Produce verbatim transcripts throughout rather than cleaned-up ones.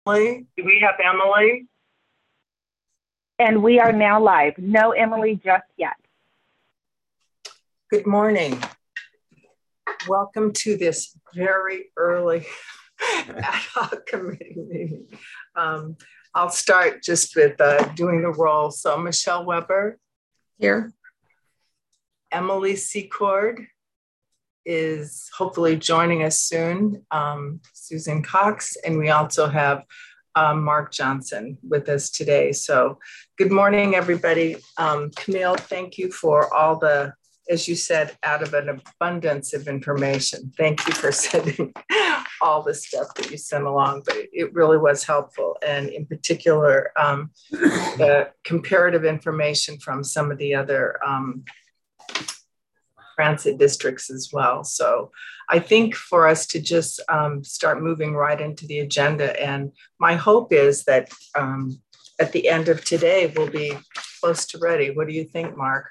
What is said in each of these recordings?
Emily? Do we have Emily? And we are now live. No Emily just yet. Good morning. Welcome to this very early ad hoc committee meeting. Um, I'll start just with uh, doing the roll. So Michelle Weber. Here. Emily Secord is hopefully joining us soon. Um, Susan Cox, and we also have um, Mark Johnson with us today. So good morning, everybody. Um, Camille, thank you for all the, as you said, out of an abundance of information. Thank you for sending all the stuff that you sent along, but it really was helpful. And in particular, um, the comparative information from some of the other um, transit districts as well. So I think for us to just um, start moving right into the agenda, and my hope is that um, at the end of today, we'll be close to ready. What do you think, Mark?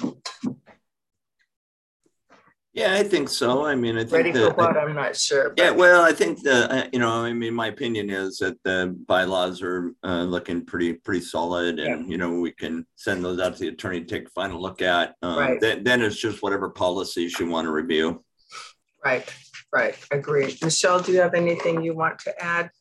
Yeah, I think so. I mean, I think ready the, for what? I, I'm not sure. But. Yeah, well, I think the you know, I mean, my opinion is that the bylaws are uh, looking pretty pretty solid, and yeah. you know, we can send those out to the attorney to take a final look at. Um, right. Then, then it's just whatever policies you want to review. Right. Right. Agreed. Michelle, do you have anything you want to add?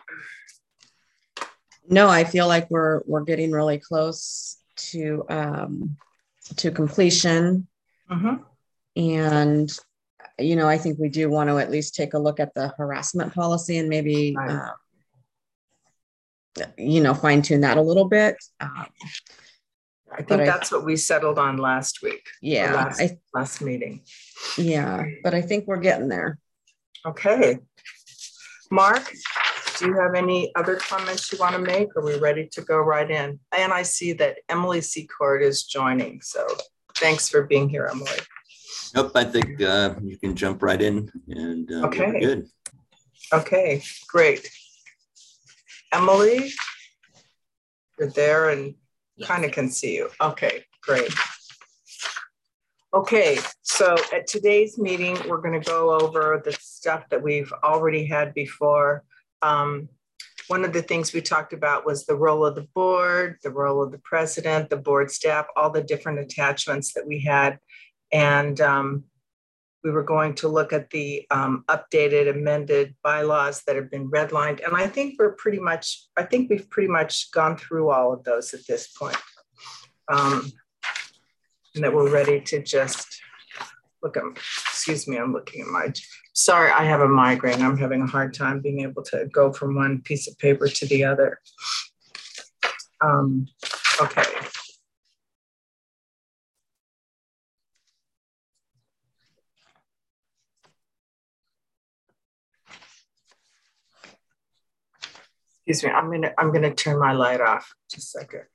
No, I feel like we're we're getting really close to um, to completion. Mm-hmm. And, you know, I think we do want to at least take a look at the harassment policy and maybe, right. uh, you know, fine tune that a little bit. Um, I think that's I, what we settled on last week. Yeah. Last, I, last meeting. Yeah, but I think we're getting there. Okay. Mark, do you have any other comments you want to make? Are we ready to go right in? And I see that Emily Secord is joining. So thanks for being here, Emily. Nope, I think uh, you can jump right in and uh, okay. We're good. Okay, great. Emily, you're there and yes. kind of can see you. Okay, great. Okay, so at today's meeting, we're going to go over the stuff that we've already had before. Um, one of the things we talked about was the role of the board, the role of the president, the board staff, all the different attachments that we had. And um, we were going to look at the um, updated, amended bylaws that have been redlined. And I think we're pretty much, I think we've pretty much gone through all of those at this point. Um, and that we're ready to just look at, excuse me, I'm looking at my, sorry, I have a migraine. I'm having a hard time being able to go from one piece of paper to the other. Um, okay. Excuse me, I'm gonna I'm gonna turn my light off just a second.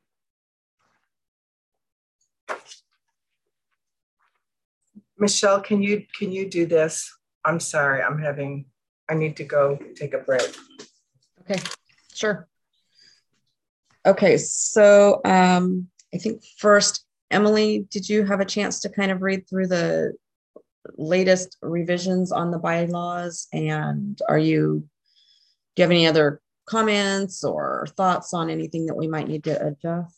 Michelle, can you can you do this? I'm sorry, I'm having I need to go take a break. Okay, sure. Okay, so um, I think first, Emily, did you have a chance to kind of read through the latest revisions on the bylaws? And are you do you have any other comments or thoughts on anything that we might need to adjust?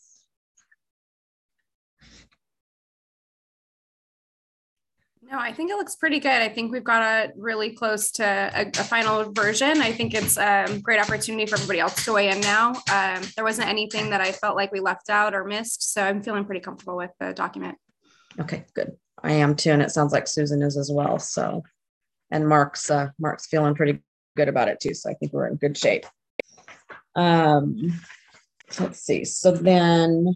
No, I think it looks pretty good. I think we've got a really close to a, a final version. I think it's a great opportunity for everybody else to weigh in now. Um, there wasn't anything that I felt like we left out or missed, so I'm feeling pretty comfortable with the document. Okay, good. I am too, and it sounds like Susan is as well. So, and Mark's uh, Mark's feeling pretty good about it too. So I think we're in good shape. Um, let's see. So then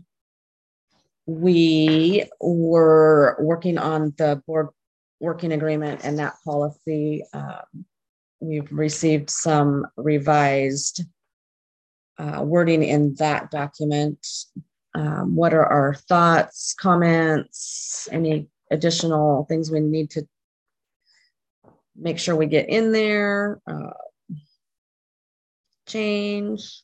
we were working on the board working agreement and that policy. Um, we've received some revised uh, wording in that document. Um, what are our thoughts, comments, any additional things we need to make sure we get in there? Uh, change.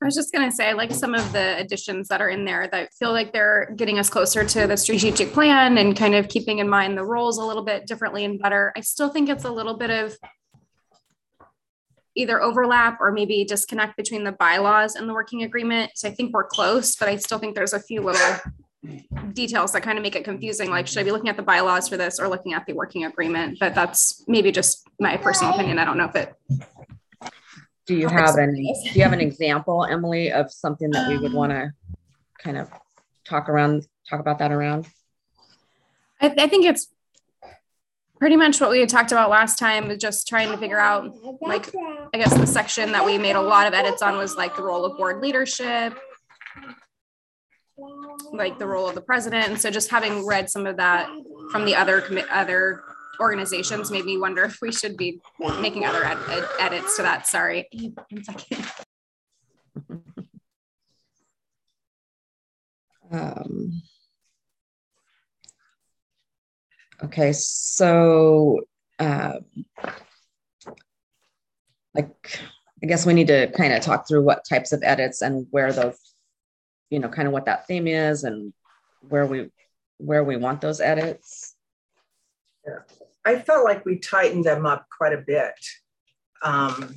I was just going to say, I like some of the additions that are in there that feel like they're getting us closer to the strategic plan and kind of keeping in mind the roles a little bit differently and better. I still think it's a little bit of either overlap or maybe disconnect between the bylaws and the working agreement. So I think we're close, but I still think there's a few little details that kind of make it confusing. Like, should I be looking at the bylaws for this or looking at the working agreement? But that's maybe just my personal opinion. I don't know if it. Do you have an, do you have an example, Emily, of something that we would want to kind of talk around, talk about that around? I, I think it's pretty much what we had talked about last time, just trying to figure out, like, I guess the section that we made a lot of edits on was like the role of board leadership, like the role of the president. And so just having read some of that from the other commit other organizations made me wonder if we should be making other ed ed edits to that. Sorry. One second. Um, okay, so uh, like, I guess we need to kind of talk through what types of edits and where those, you know, kind of what that theme is and where we where we want those edits. Yeah. I felt like we tightened them up quite a bit. Um,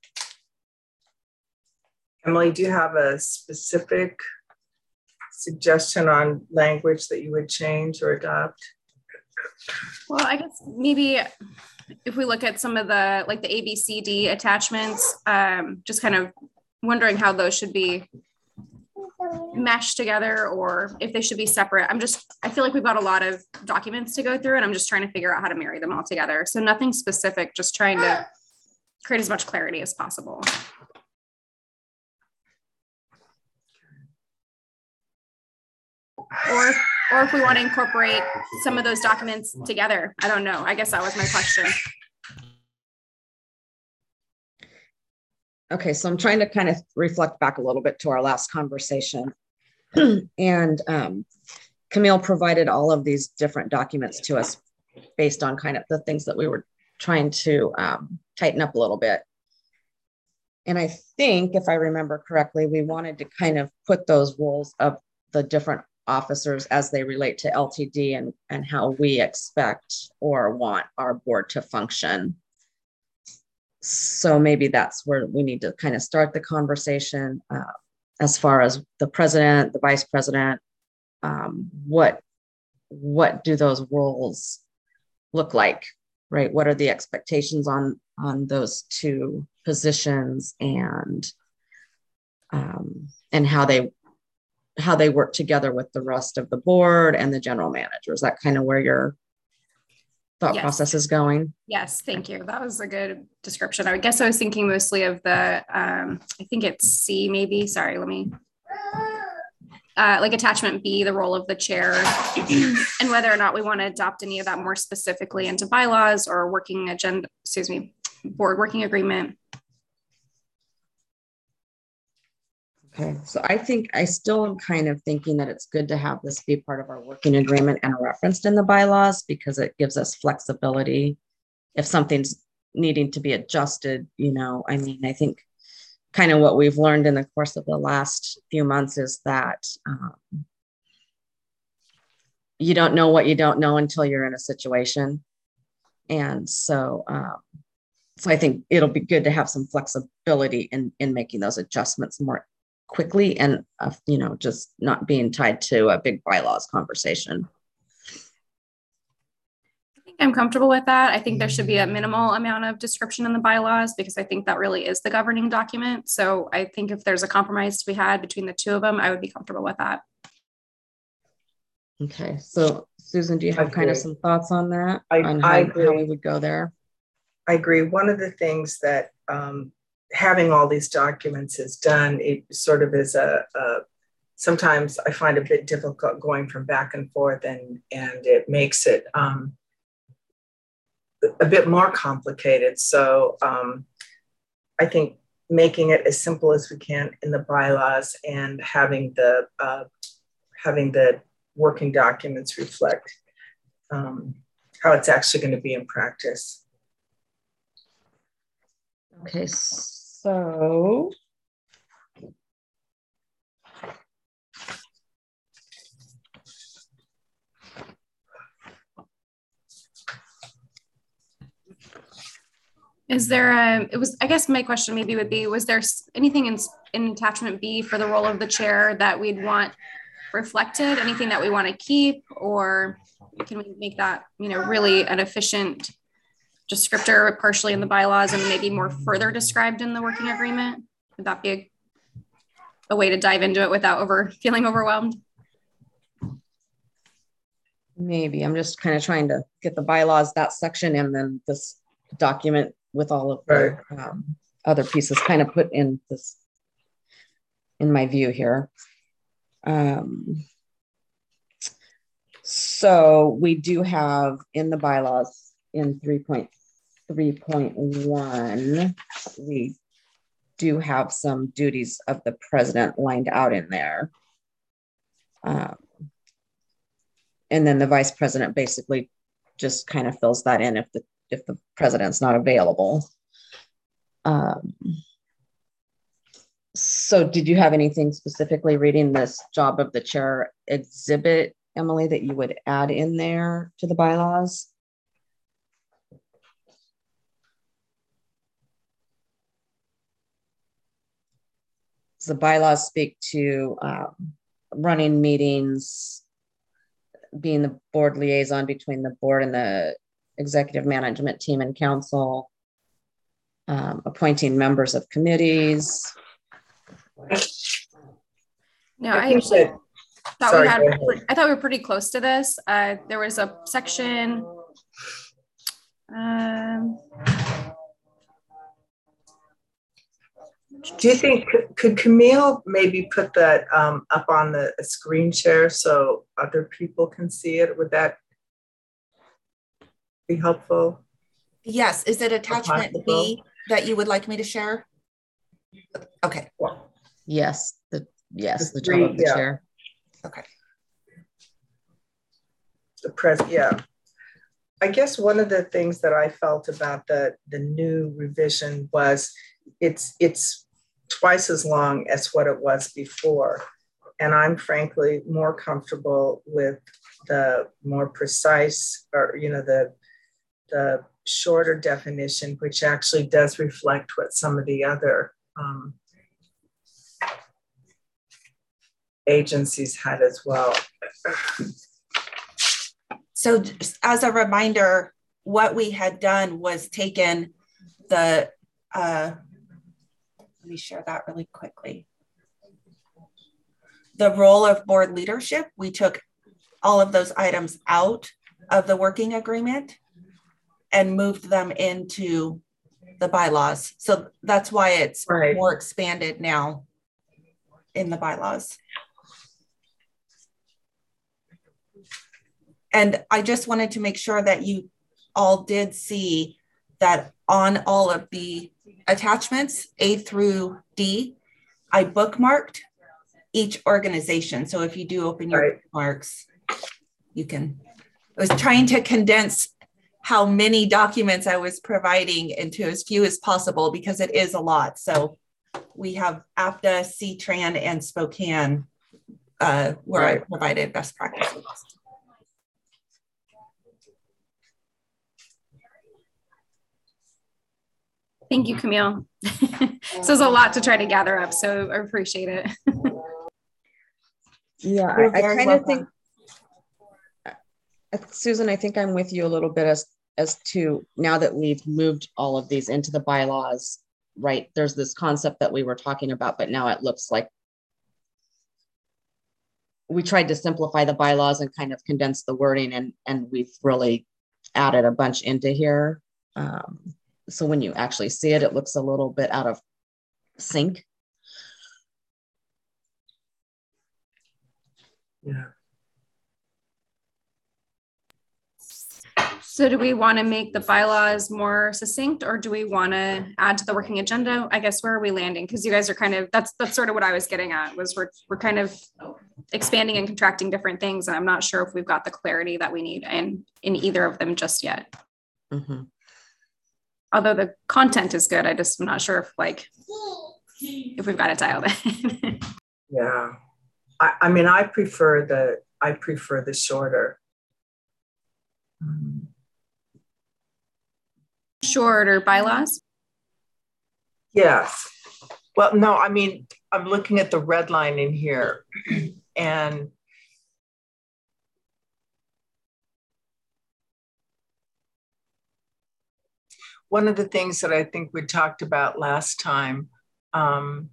Emily, do you have a specific suggestion on language that you would change or adopt? Well, I guess maybe if we look at some of the, like the A B C D attachments, um, just kind of wondering how those should be meshed together or if they should be separate. I'm just, I feel like we've got a lot of documents to go through and I'm just trying to figure out how to marry them all together. So nothing specific, just trying to create as much clarity as possible. Or, or if we want to incorporate some of those documents together. I don't know. I guess that was my question. Okay, so I'm trying to kind of reflect back a little bit to our last conversation. And um, Camille provided all of these different documents to us based on kind of the things that we were trying to um, tighten up a little bit. And I think, if I remember correctly, we wanted to kind of put those roles of the different officers as they relate to L T D and, and how we expect or want our board to function. So maybe that's where we need to kind of start the conversation uh, as far as the president, the vice president, um, what, what do those roles look like, right? What are the expectations on, on those two positions and, um, and how they, how they work together with the rest of the board and the general manager? Is that kind of where your thought yes. process is going? Yes, thank you. That was a good description. I guess I was thinking mostly of the, um, I think it's C maybe, sorry, let me, uh, like attachment B, the role of the chair, and whether or not we want to adopt any of that more specifically into bylaws or working agenda, excuse me, board working agreement. Okay, so I think I still am kind of thinking that it's good to have this be part of our working agreement and referenced in the bylaws because it gives us flexibility. If something's needing to be adjusted, you know, I mean, I think kind of what we've learned in the course of the last few months is that um, you don't know what you don't know until you're in a situation. And so, um, so I think it'll be good to have some flexibility in, in making those adjustments more quickly and, uh, you know, just not being tied to a big bylaws conversation. I think I'm comfortable with that. I think there should be a minimal amount of description in the bylaws because I think that really is the governing document. So I think if there's a compromise to be had between the two of them, I would be comfortable with that. Okay. So Susan, do you have kind of some thoughts on that? I, on how, I agree. how we would go there? I agree. One of the things that um, having all these documents is done, it sort of is a, a, sometimes I find a bit difficult going from back and forth and, and it makes it um, a bit more complicated. So um, I think making it as simple as we can in the bylaws and having the, uh, having the working documents reflect um, how it's actually going to be in practice. Okay, so Is there a, it was, I guess my question maybe would be, was there anything in, in attachment B for the role of the chair that we'd want reflected, anything that we want to keep, or can we make that, you know, really an efficient descriptor partially in the bylaws and maybe more further described in the working agreement? Would that be a, a way to dive into it without over feeling overwhelmed? Maybe. I'm just kind of trying to get the bylaws, that section, and then this document with all of the right. um, other pieces kind of put in this, in my view here. Um, so we do have in the bylaws in three point three point one, we do have some duties of the president lined out in there. Um, and then the vice president basically just kind of fills that in if the if the president's not available. Um, so did you have anything specifically reading this job of the chair exhibit, Emily, that you would add in there to the bylaws? The bylaws speak to um, running meetings, being the board liaison between the board and the executive management team and council, um, appointing members of committees. No, I, I actually thought Sorry, we had, I thought we were pretty close to this. Uh, there was a section, um, do you think, could Camille maybe put that um, up on the screen share so other people can see it? Would that be helpful? Yes. Is it attachment B that you would like me to share? Okay. Yes. The yes, the, the three, job of the yeah. chair. Okay. The press, yeah. I guess one of the things that I felt about the the new revision was it's it's twice as long as what it was before, and I'm frankly more comfortable with the more precise, or you know, the the shorter definition, which actually does reflect what some of the other um, agencies had as well. So as a reminder, what we had done was taken the, uh, let me share that really quickly. The role of board leadership, we took all of those items out of the working agreement and moved them into the bylaws. So that's why it's right. more expanded now in the bylaws. And I just wanted to make sure that you all did see that on all of the attachments, A through D, I bookmarked each organization. So if you do open your right. bookmarks, you can, I was trying to condense how many documents I was providing into as few as possible because it is a lot. So we have APTA, C-TRAN, and Spokane uh, where right. I provided best practices. Thank you, Camille. So there's a lot to try to gather up, so I appreciate it. Yeah, I, I kind of think, uh, Susan, I think I'm with you a little bit as, as to now that we've moved all of these into the bylaws, right? There's this concept that we were talking about, but now it looks like we tried to simplify the bylaws and kind of condense the wording, and, and we've really added a bunch into here. Um, So when you actually see it, it looks a little bit out of sync. Yeah. So do we want to make the bylaws more succinct, or do we want to add to the working agenda? I guess where are we landing? Because you guys are kind of, that's that's sort of what I was getting at, was we're, we're kind of expanding and contracting different things. And I'm not sure if we've got the clarity that we need in, in either of them just yet. Mm-hmm. Although the content is good, I just am not sure if like if we've got it dialed in. Yeah, I, I mean, I prefer the I prefer the shorter. shorter bylaws? Yes. Well, no, I mean, I'm looking at the red line in here and one of the things that I think we talked about last time, um,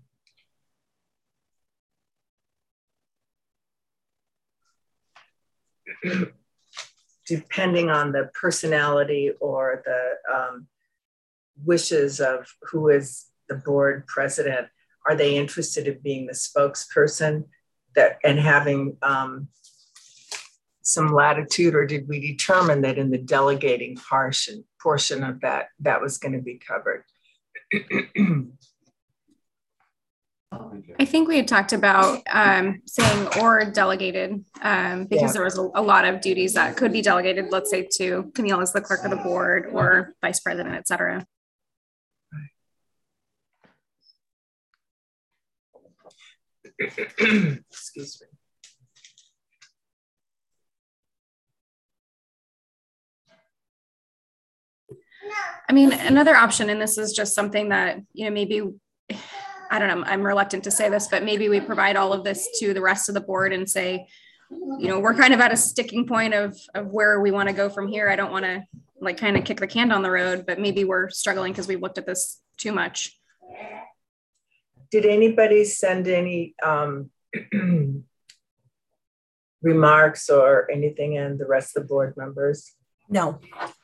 depending on the personality or the um, wishes of who is the board president, are they interested in being the spokesperson that and having um, some latitude, or did we determine that in the delegating portion portion of that that was going to be covered? I think we had talked about um, saying or delegated um, because yeah. there was a, a lot of duties that could be delegated, let's say to Camille as the clerk of the board or vice president, et cetera. Excuse me. I mean, another option, and this is just something that, you know, maybe, I don't know, I'm reluctant to say this, but maybe we provide all of this to the rest of the board and say, you know, we're kind of at a sticking point of, of where we want to go from here. I don't want to like kind of kick the can down the road, but maybe we're struggling because we've looked at this too much. Did anybody send any um, remarks or anything in the rest of the board members? No.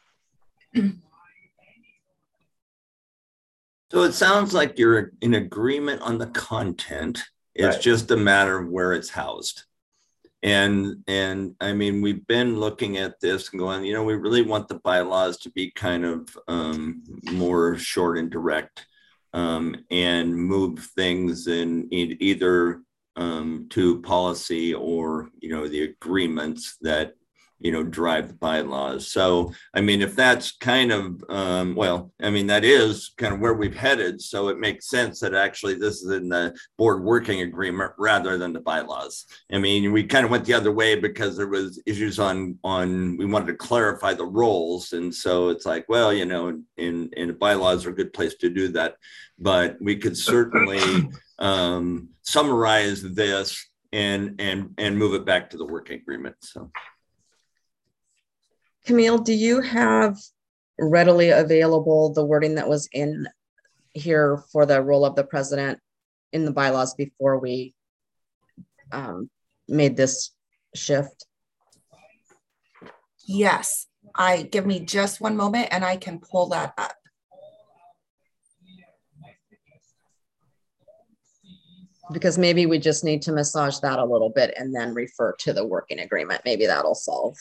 So it sounds like you're in agreement on the content. It's right. Just a matter of where it's housed. And, and I mean, we've been looking at this and going, you know, we really want the bylaws to be kind of um, more short and direct um, and move things in, in either um, to policy or, you know, the agreements that, you know, drive the bylaws. So, I mean, if that's kind of, um, well, I mean, that is kind of where we've headed. So it makes sense that actually this is in the board working agreement rather than the bylaws. I mean, we kind of went the other way because there was issues on, on we wanted to clarify the roles. And so it's like, well, you know, in, in the bylaws are a good place to do that. But we could certainly um, summarize this and, and, and move it back to the working agreement. So. Camille, do you have readily available the wording that was in here for the role of the president in the bylaws before we um, made this shift? Yes, I give me just one moment and I can pull that up. Because maybe we just need to massage that a little bit and then refer to the working agreement. Maybe that'll solve.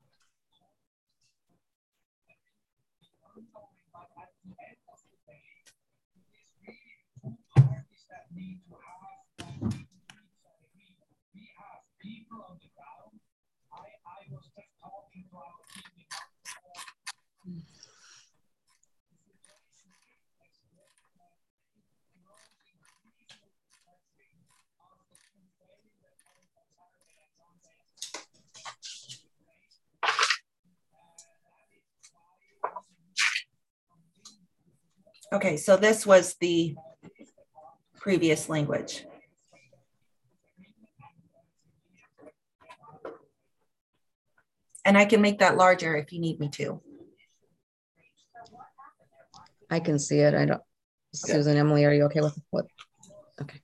Okay, so this was the previous language. And I can make that larger if you need me to. I can see it. I don't. Susan, Emily, are you okay with what? Okay.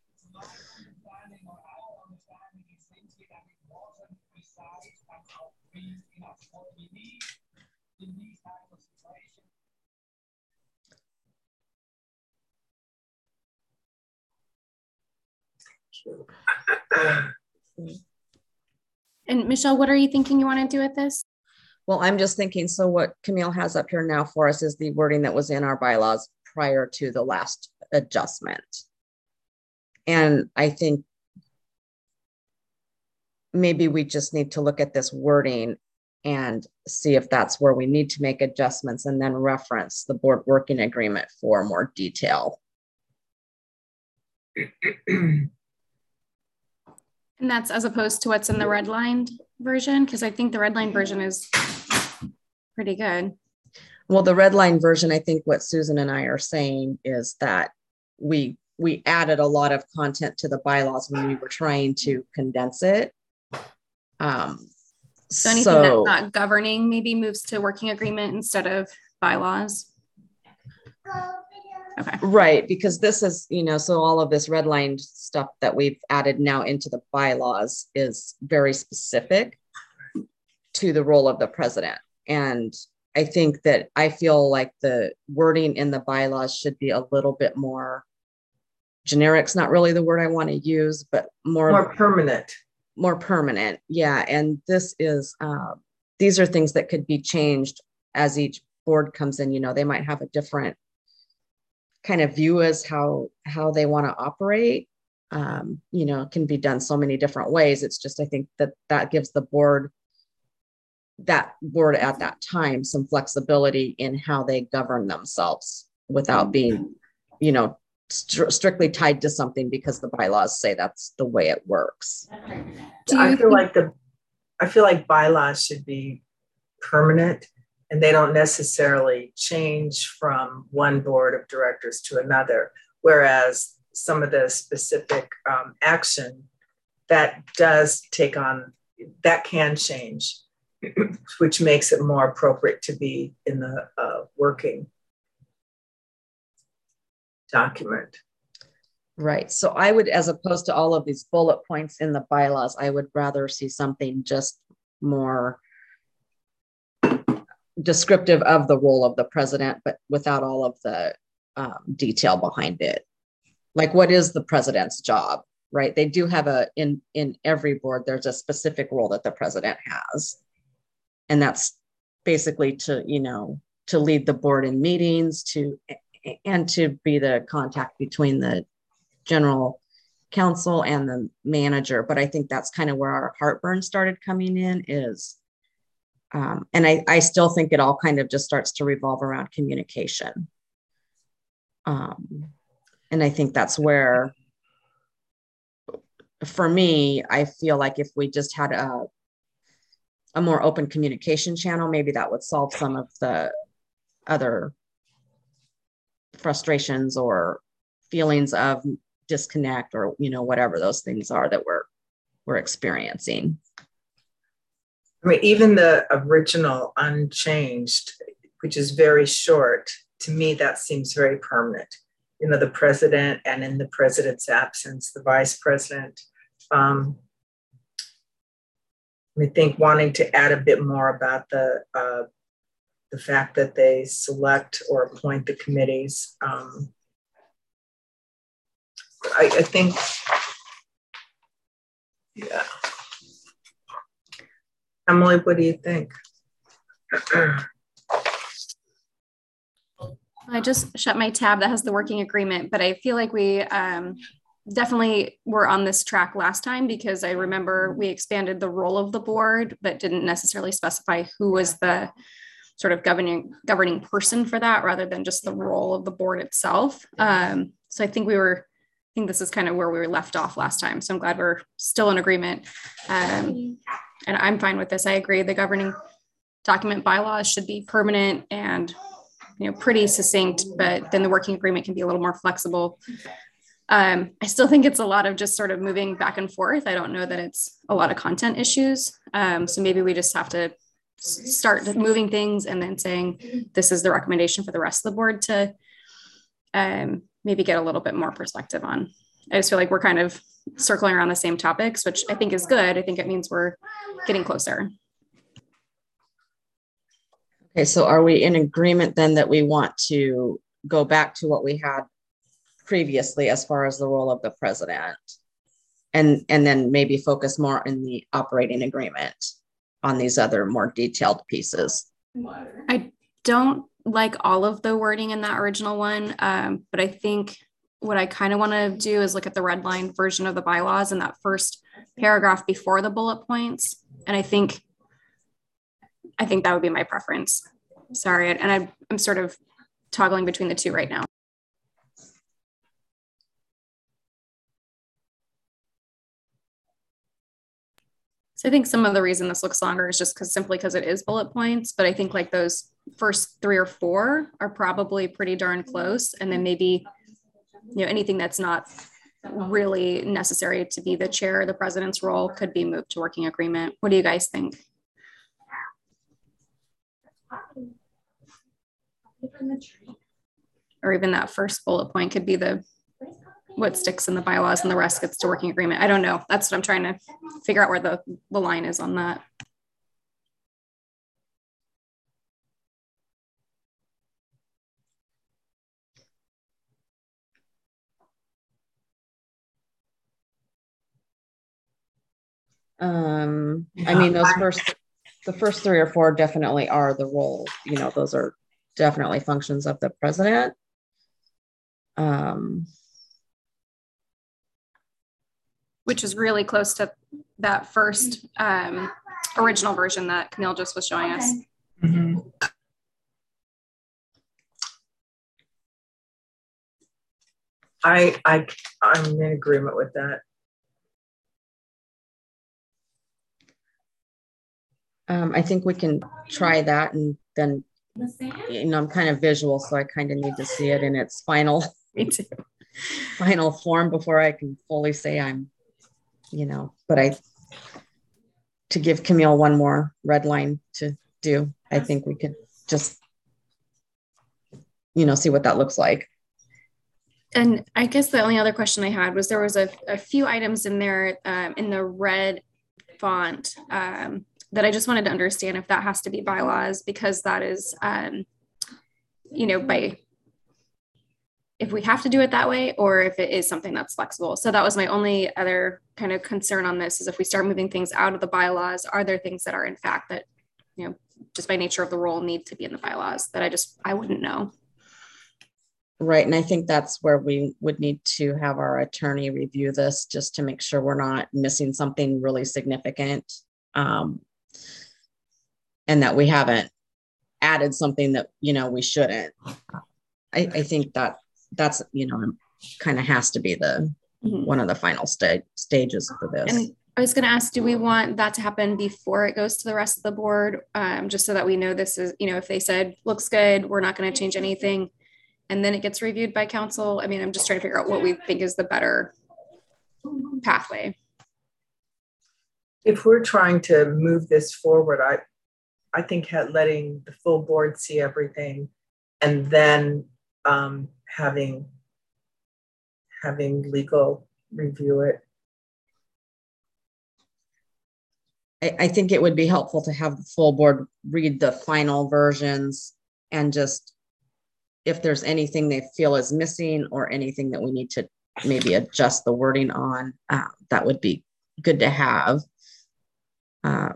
And Michelle, what are you thinking you want to do with this? Well, I'm just thinking, so what Camille has up here now for us is the wording that was in our bylaws prior to the last adjustment. And I think maybe we just need to look at this wording and see if that's where we need to make adjustments and then reference the board working agreement for more detail. And that's as opposed to what's in the redlined version, because I think the redlined version is pretty good. Well, the red line version, I think what Susan and I are saying is that we we added a lot of content to the bylaws when we were trying to condense it. Um, so anything so, that's not governing maybe moves to working agreement instead of bylaws. Okay. Right, because this is, you know, so all of this redlined stuff that we've added now into the bylaws is very specific to the role of the president. And I think that I feel like the wording in the bylaws should be a little bit more generic's not really the word I want to use, but more more permanent. More permanent. Yeah. And this is, uh, these are things that could be changed as each board comes in. You know, they might have a different kind of view as how, how they want to operate. Um, you know, it can be done so many different ways. It's just, I think that that gives the board, that board at that time, some flexibility in how they govern themselves without being, you know, st- strictly tied to something because the bylaws say that's the way it works. Do I feel like the, I feel like bylaws should be permanent and they don't necessarily change from one board of directors to another. Whereas some of the specific um, action that does take on, that can change, which makes it more appropriate to be in the uh, working document. Right. So I would, as opposed to all of these bullet points in the bylaws, I would rather see something just more descriptive of the role of the president, but without all of the um, detail behind it. Like, what is the president's job, right? They do have a, in, in every board, there's a specific role that the president has. And that's basically to, you know, to lead the board in meetings, to, and to be the contact between the general counsel and the manager. But I think that's kind of where our heartburn started coming in is, um, and I, I still think it all kind of just starts to revolve around communication. Um, and I think that's where, for me, I feel like if we just had a, a more open communication channel, maybe that would solve some of the other frustrations or feelings of disconnect or, you know, whatever those things are that we're, we're experiencing. I mean, even the original unchanged, which is very short, to me, that seems very permanent. You know, the president and in the president's absence, the vice president. Um, I think wanting to add a bit more about the uh, the fact that they select or appoint the committees. Um, I, I think, yeah. Emily, what do you think? I just shut my tab that has the working agreement, but I feel like we um, definitely were on this track last time because I remember we expanded the role of the board, but didn't necessarily specify who was the sort of governing governing person for that rather than just the role of the board itself. Um, so I think we were, I think this is kind of where we were left off last time. So I'm glad we're still in agreement. Um, and I'm fine with this. I agree. The governing document bylaws should be permanent and, you know, pretty succinct, but then the working agreement can be a little more flexible. Um, I still think it's a lot of just sort of moving back and forth. I don't know that it's a lot of content issues. Um, so maybe we just have to start moving things and then saying, this is the recommendation for the rest of the board to um, maybe get a little bit more perspective on. I just feel like we're kind of circling around the same topics, which I think is good. I think it means we're getting closer. Okay, so are we in agreement then that we want to go back to what we had previously as far as the role of the president and, and then maybe focus more in the operating agreement on these other more detailed pieces? I don't like all of the wording in that original one, um, but I think what I kind of want to do is look at the red line version of the bylaws in that first paragraph before the bullet points. And I think, I think that would be my preference. Sorry. And I, I'm sort of toggling between the two right now. So I think some of the reason this looks longer is just because simply because it is bullet points, but I think like those first three or four are probably pretty darn close. And then maybe, you know, anything that's not really necessary to be the chair or the president's role could be moved to working agreement. What do you guys think? Or even that first bullet point could be the what sticks in the bylaws and the rest gets to working agreement. I don't know. That's what I'm trying to figure out where the, the line is on that. Um, I mean, those first, the first three or four definitely are the role, you know, those are definitely functions of the president. Um, which is really close to that first um, original version that Camille just was showing us. Mm-hmm. I, I, I'm in agreement with that. Um, I think we can try that, and then, you know, I'm kind of visual, so I kind of need to see it in its final, Me too. final form before I can fully say I'm, you know, but I, to give Camille one more red line to do, I think we could just, you know, see what that looks like. And I guess the only other question I had was there was a, a few items in there um, in the red font um, that I just wanted to understand if that has to be bylaws, because that is, um, you know, by, if we have to do it that way, or if it is something that's flexible. So that was my only other kind of concern on this, is if we start moving things out of the bylaws, are there things that are in fact that, you know, just by nature of the role need to be in the bylaws that I just, I wouldn't know. Right. And I think that's where we would need to have our attorney review this just to make sure we're not missing something really significant. Um, and that we haven't added something that, you know, we shouldn't. I, I think that that's, you know, kind of has to be the, mm-hmm. one of the final sta- stages for this. And I was going to ask, do we want that to happen before it goes to the rest of the board? Um, just so that we know this is, you know, if they said, looks good, we're not going to change anything, and then it gets reviewed by council. I mean, I'm just trying to figure out what we think is the better pathway. If we're trying to move this forward, I, I think letting the full board see everything, and then um, having, having legal review it. I, I think it would be helpful to have the full board read the final versions, and just, if there's anything they feel is missing or anything that we need to maybe adjust the wording on, uh, that would be good to have. Um,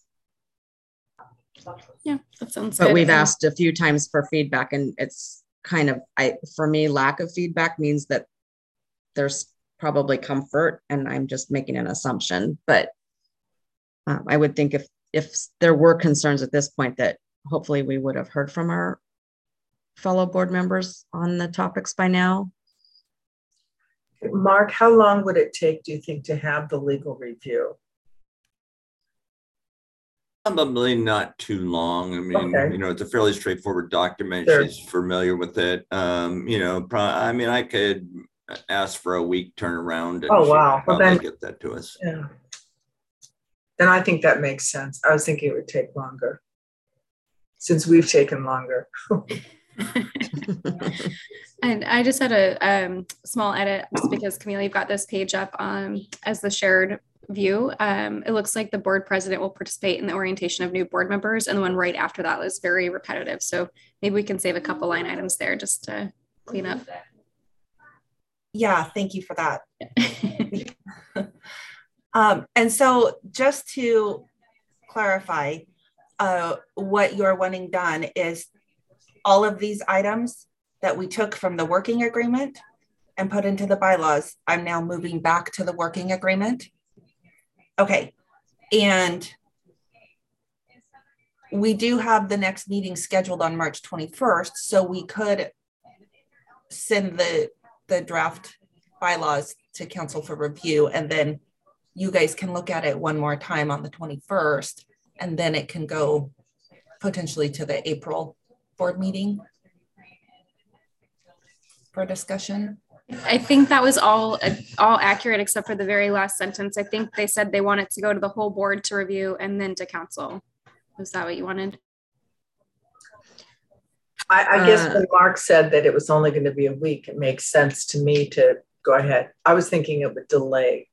yeah, that sounds but good. We've asked a few times for feedback, and it's kind of, I, for me, lack of feedback means that there's probably comfort, and I'm just making an assumption. But um, I would think if, if there were concerns at this point, that hopefully we would have heard from our fellow board members on the topics by now. Mark, how long would it take, do you think, to have the legal review? Probably not too long. I mean, okay. you know, it's a fairly straightforward document. Sure. She's familiar with it. Um, you know, pro- I mean, I could ask for a week turnaround, and oh wow, well then get that to us. Yeah. Then I think that makes sense. I was thinking it would take longer, since we've taken longer. And I just had a um, small edit, just because Camille, you've got this page up um, as the shared view. Um, it looks like the board president will participate in the orientation of new board members, and the one right after that is very repetitive. So maybe we can save a couple line items there just to clean up. Yeah, thank you for that. um, and so just to clarify, uh, what you're wanting done is all of these items that we took from the working agreement and put into the bylaws, I'm now moving back to the working agreement. Okay, and we do have the next meeting scheduled on March twenty-first, so we could send the, the draft bylaws to council for review, and then you guys can look at it one more time on the twenty-first, and then it can go potentially to the April board meeting for discussion. I think that was all all accurate except for the very last sentence. I think they said they wanted to go to the whole board to review and then to council. Was that what you wanted? I, I guess uh, when Mark said that it was only going to be a week, it makes sense to me to go ahead. I was thinking it would delay.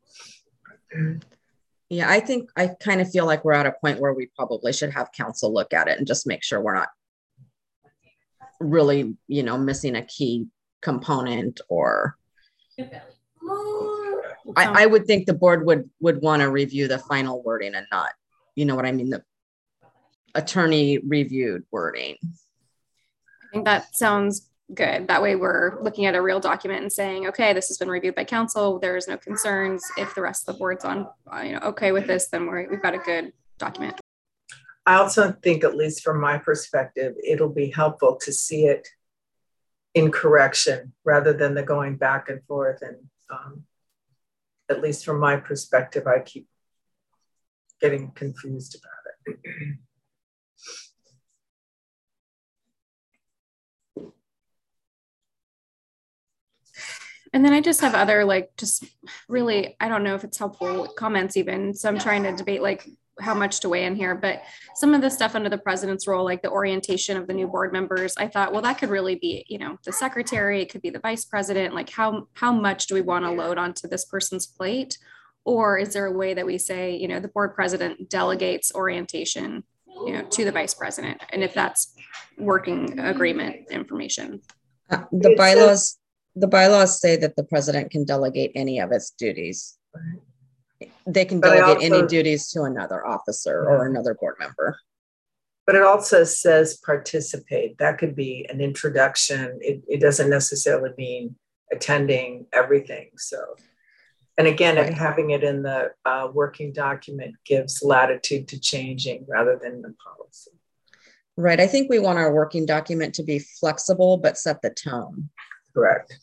Yeah, I think I kind of feel like we're at a point where we probably should have council look at it and just make sure we're not really, you know, missing a key component. Or I, I would think the board would would want to review the final wording and not, you know what I mean, the attorney reviewed wording. I think that sounds good. That way we're looking at a real document and saying, okay, this has been reviewed by council. There's no concerns. If the rest of the board's on, you know, okay with this, then we're, we've got a good document. I also think, at least from my perspective, it'll be helpful to see it in correction rather than the going back and forth. And um, at least from my perspective, I keep getting confused about it. And then I just have other, like, just really, I don't know if it's helpful comments even. So I'm trying to debate like how much to weigh in here, but some of the stuff under the president's role, like the orientation of the new board members, I thought, well, that could really be, you know, the secretary, it could be the vice president. Like how, how much do we want to load onto this person's plate? Or is there a way that we say, you know, the board president delegates orientation, you know, to the vice president? And if that's working agreement information. Uh, the bylaws, the bylaws say that the president can delegate any of its duties. They can delegate also, any duties to another officer or another board member. But it also says participate. That could be an introduction. It, it doesn't necessarily mean attending everything. So, and again, right. having it in the uh, working document gives latitude to changing rather than the policy. Right. I think we want our working document to be flexible, but set the tone. Correct.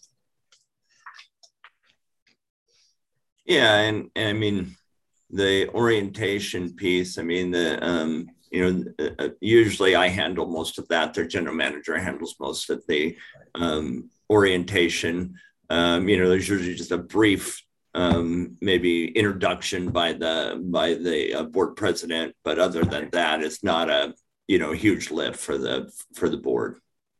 Yeah, and, and I mean, the orientation piece, I mean, the, um, you know, uh, usually I handle most of that. Their general manager handles most of the um, orientation. Um, you know, there's usually just a brief, um, maybe introduction by the, by the uh, board president. But other than that, it's not a, you know, huge lift for the, for the board.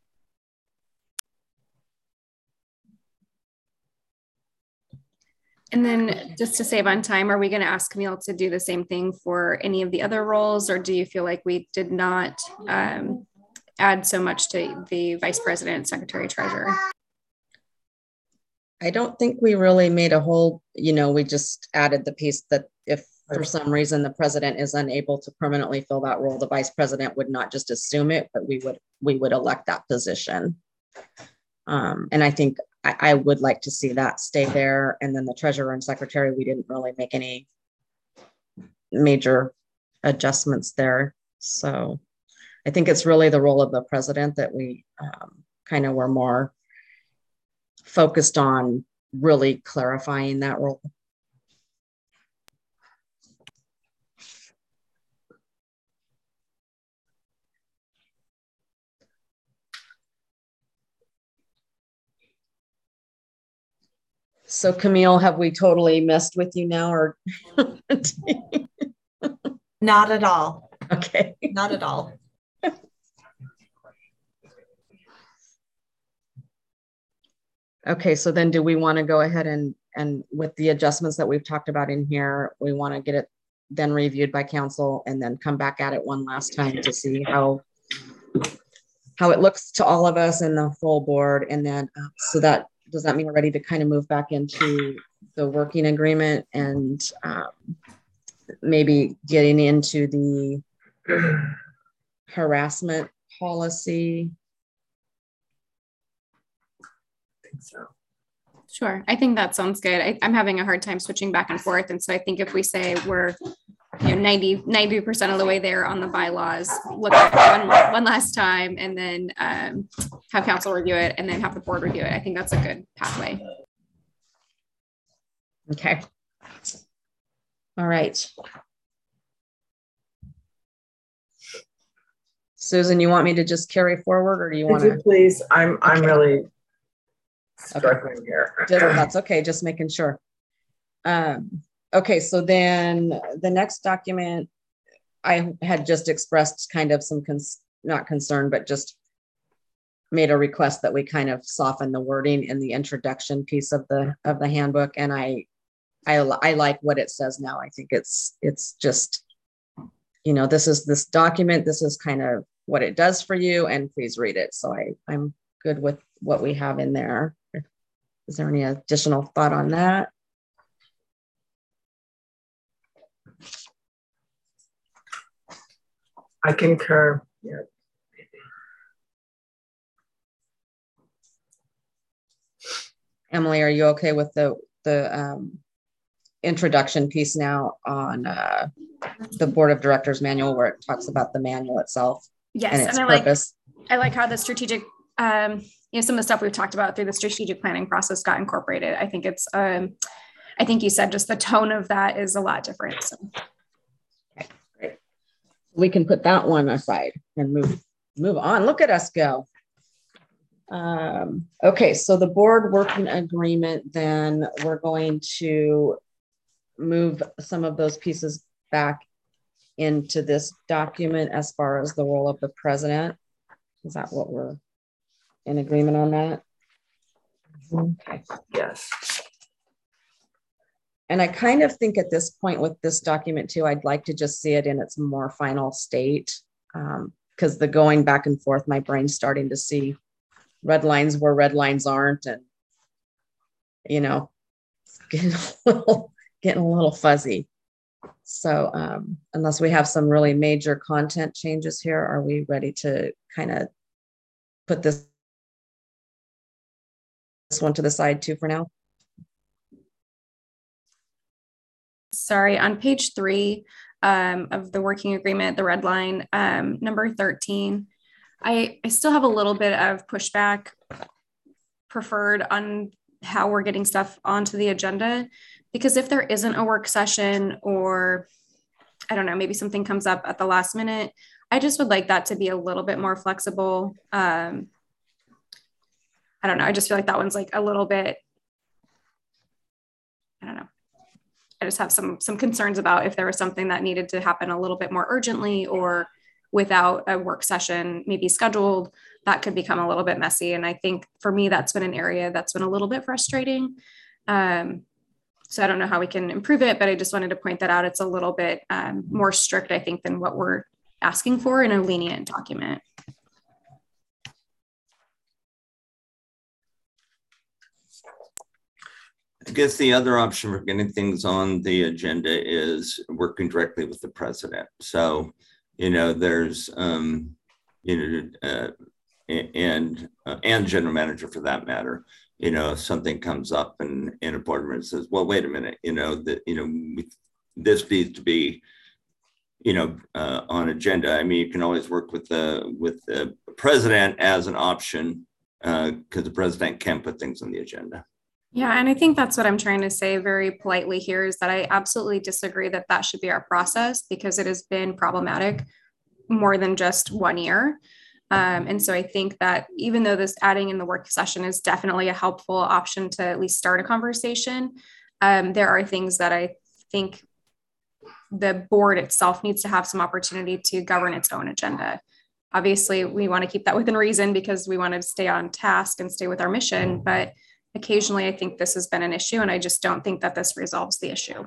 And then just to save on time, are we going to ask Camille to do the same thing for any of the other roles? Or do you feel like we did not um, add so much to the vice president, secretary, treasurer? I don't think we really made a whole, you know, we just added the piece that if for some reason the president is unable to permanently fill that role, the vice president would not just assume it, but we would, we would elect that position. Um, and I think I, I would like to see that stay there. And then the treasurer and secretary, we didn't really make any major adjustments there. So I think it's really the role of the president that we um, kind of were more focused on really clarifying that role. So Camille, have we totally messed with you now or? Not at all. Okay. Not at all. Okay, so then do we want to go ahead and, and with the adjustments that we've talked about in here, we want to get it then reviewed by council and then come back at it one last time to see how, how it looks to all of us and the full board. And then, uh, so that, does that mean we're ready to kind of move back into the working agreement and um, maybe getting into the harassment policy? I think so. Sure. I think that sounds good. I, I'm having a hard time switching back and forth. And so I think if we say we're you know, ninety, ninety percent of the way there on the bylaws, look at one, one last time and then um, have council review it and then have the board review it. I think that's a good pathway. Okay. All right. Susan, you want me to just carry forward, or do you want to? Please, I'm I'm okay. really struggling okay. here. Just, that's okay. Just making sure. Um, okay, so then the next document, I had just expressed kind of some cons not concern, but just made a request that we kind of soften the wording in the introduction piece of the of the handbook, and I I I like what it says now. I think it's it's just, you know, this is this document, this is kind of what it does for you, and please read it. So I I'm good with what we have in there. Is there any additional thought on that? I concur. Yeah. Emily, are you okay with the the um, introduction piece now on uh, the Board of Directors manual, where it talks about the manual itself? Yes, and its and I purpose? like I like how the strategic, um, you know, some of the stuff we've talked about through the strategic planning process got incorporated. I think it's, um, I think you said just the tone of that is a lot different. So. Okay, great. We can put that one aside and move move on. Look at us go. Um, okay, so the board working agreement, then we're going to move some of those pieces back into this document as far as the role of the president. Is that what we're in agreement on that? Okay. Yes. And I kind of think at this point with this document too, I'd like to just see it in its more final state, because um, the going back and forth, my brain's starting to see red lines where red lines aren't, and you know, getting a little, getting a little fuzzy. So um, unless we have some really major content changes here, are we ready to kind of put this, this one to the side too for now? Sorry, on page three um, of the working agreement, the red line, um, number thirteen, I, I still have a little bit of pushback preferred on how we're getting stuff onto the agenda, because if there isn't a work session, or I don't know, maybe something comes up at the last minute, I just would like that to be a little bit more flexible. Um, I don't know. I just feel like that one's like a little bit, I don't know. I just have some, some concerns about if there was something that needed to happen a little bit more urgently, or without a work session maybe scheduled, that could become a little bit messy. And I think for me, that's been an area that's been a little bit frustrating. Um, so I don't know how we can improve it, but I just wanted to point that out. It's a little bit um, more strict, I think, than what we're asking for in a lenient document. I guess the other option for getting things on the agenda is working directly with the president. So, you know, there's, um, you know, uh, and uh, and general manager for that matter. You know, if something comes up and, and a board member says, well, wait a minute, you know, that, you know, we, this needs to be, you know, uh, on agenda. I mean, you can always work with the, with the president as an option, because uh, the president can put things on the agenda. Yeah, and I think that's what I'm trying to say very politely here, is that I absolutely disagree that that should be our process, because it has been problematic more than just one year. Um, and so I think that even though this adding in the work session is definitely a helpful option to at least start a conversation, um, there are things that I think the board itself needs to have some opportunity to govern its own agenda. Obviously, we want to keep that within reason because we want to stay on task and stay with our mission, but occasionally I think this has been an issue, and I just don't think that this resolves the issue.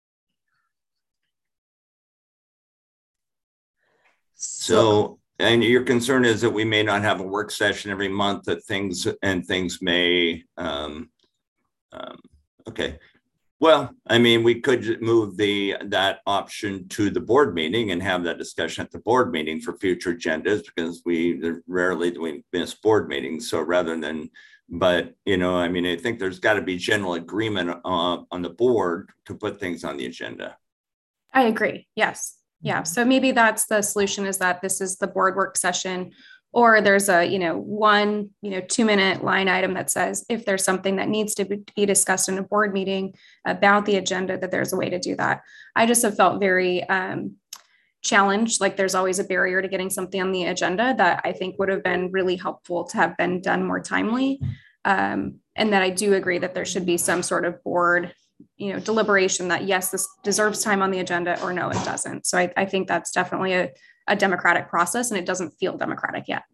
So, and your concern is that we may not have a work session every month, that things and things may, um, um, okay. Well, I mean, we could move the that option to the board meeting and have that discussion at the board meeting for future agendas, because we rarely do we miss board meetings. So rather than, but, you know, I mean, I think there's got to be general agreement uh, on the board to put things on the agenda. I agree. Yes. Yeah. So maybe that's the solution, is that this is the board work session, or there's a, you know, one, you know, two minute line item that says, if there's something that needs to be discussed in a board meeting about the agenda, that there's a way to do that. I just have felt very, um, challenge, like there's always a barrier to getting something on the agenda that I think would have been really helpful to have been done more timely. Um, and that I do agree that there should be some sort of board, you know, deliberation that yes, this deserves time on the agenda, or no, it doesn't. So I, I think that's definitely a, a democratic process, and it doesn't feel democratic yet.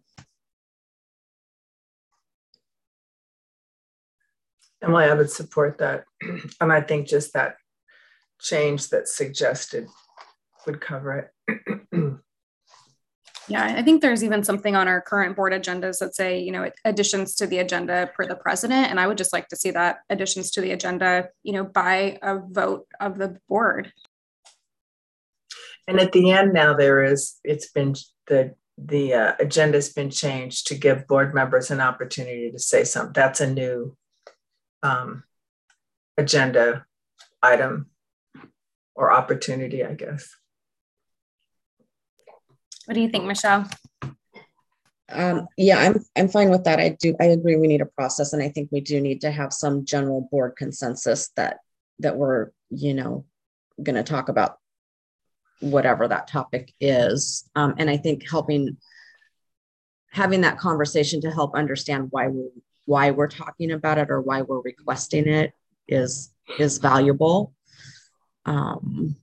Emily, I would support that. And I think just that change that's suggested would cover it. Yeah, I think there's even something on our current board agendas that say, you know, additions to the agenda per the president. And I would just like to see that additions to the agenda, you know, by a vote of the board. And at the end now there is, it's been, the, the uh, agenda's been changed to give board members an opportunity to say something. That's a new um, agenda item or opportunity, I guess. What do you think, Michelle? Um, yeah, I'm I'm fine with that. I do. I agree. We need a process, and I think we do need to have some general board consensus that that we're, you know, going to talk about whatever that topic is. Um, and I think helping having that conversation to help understand why we why we're talking about it or why we're requesting it is is valuable. Um,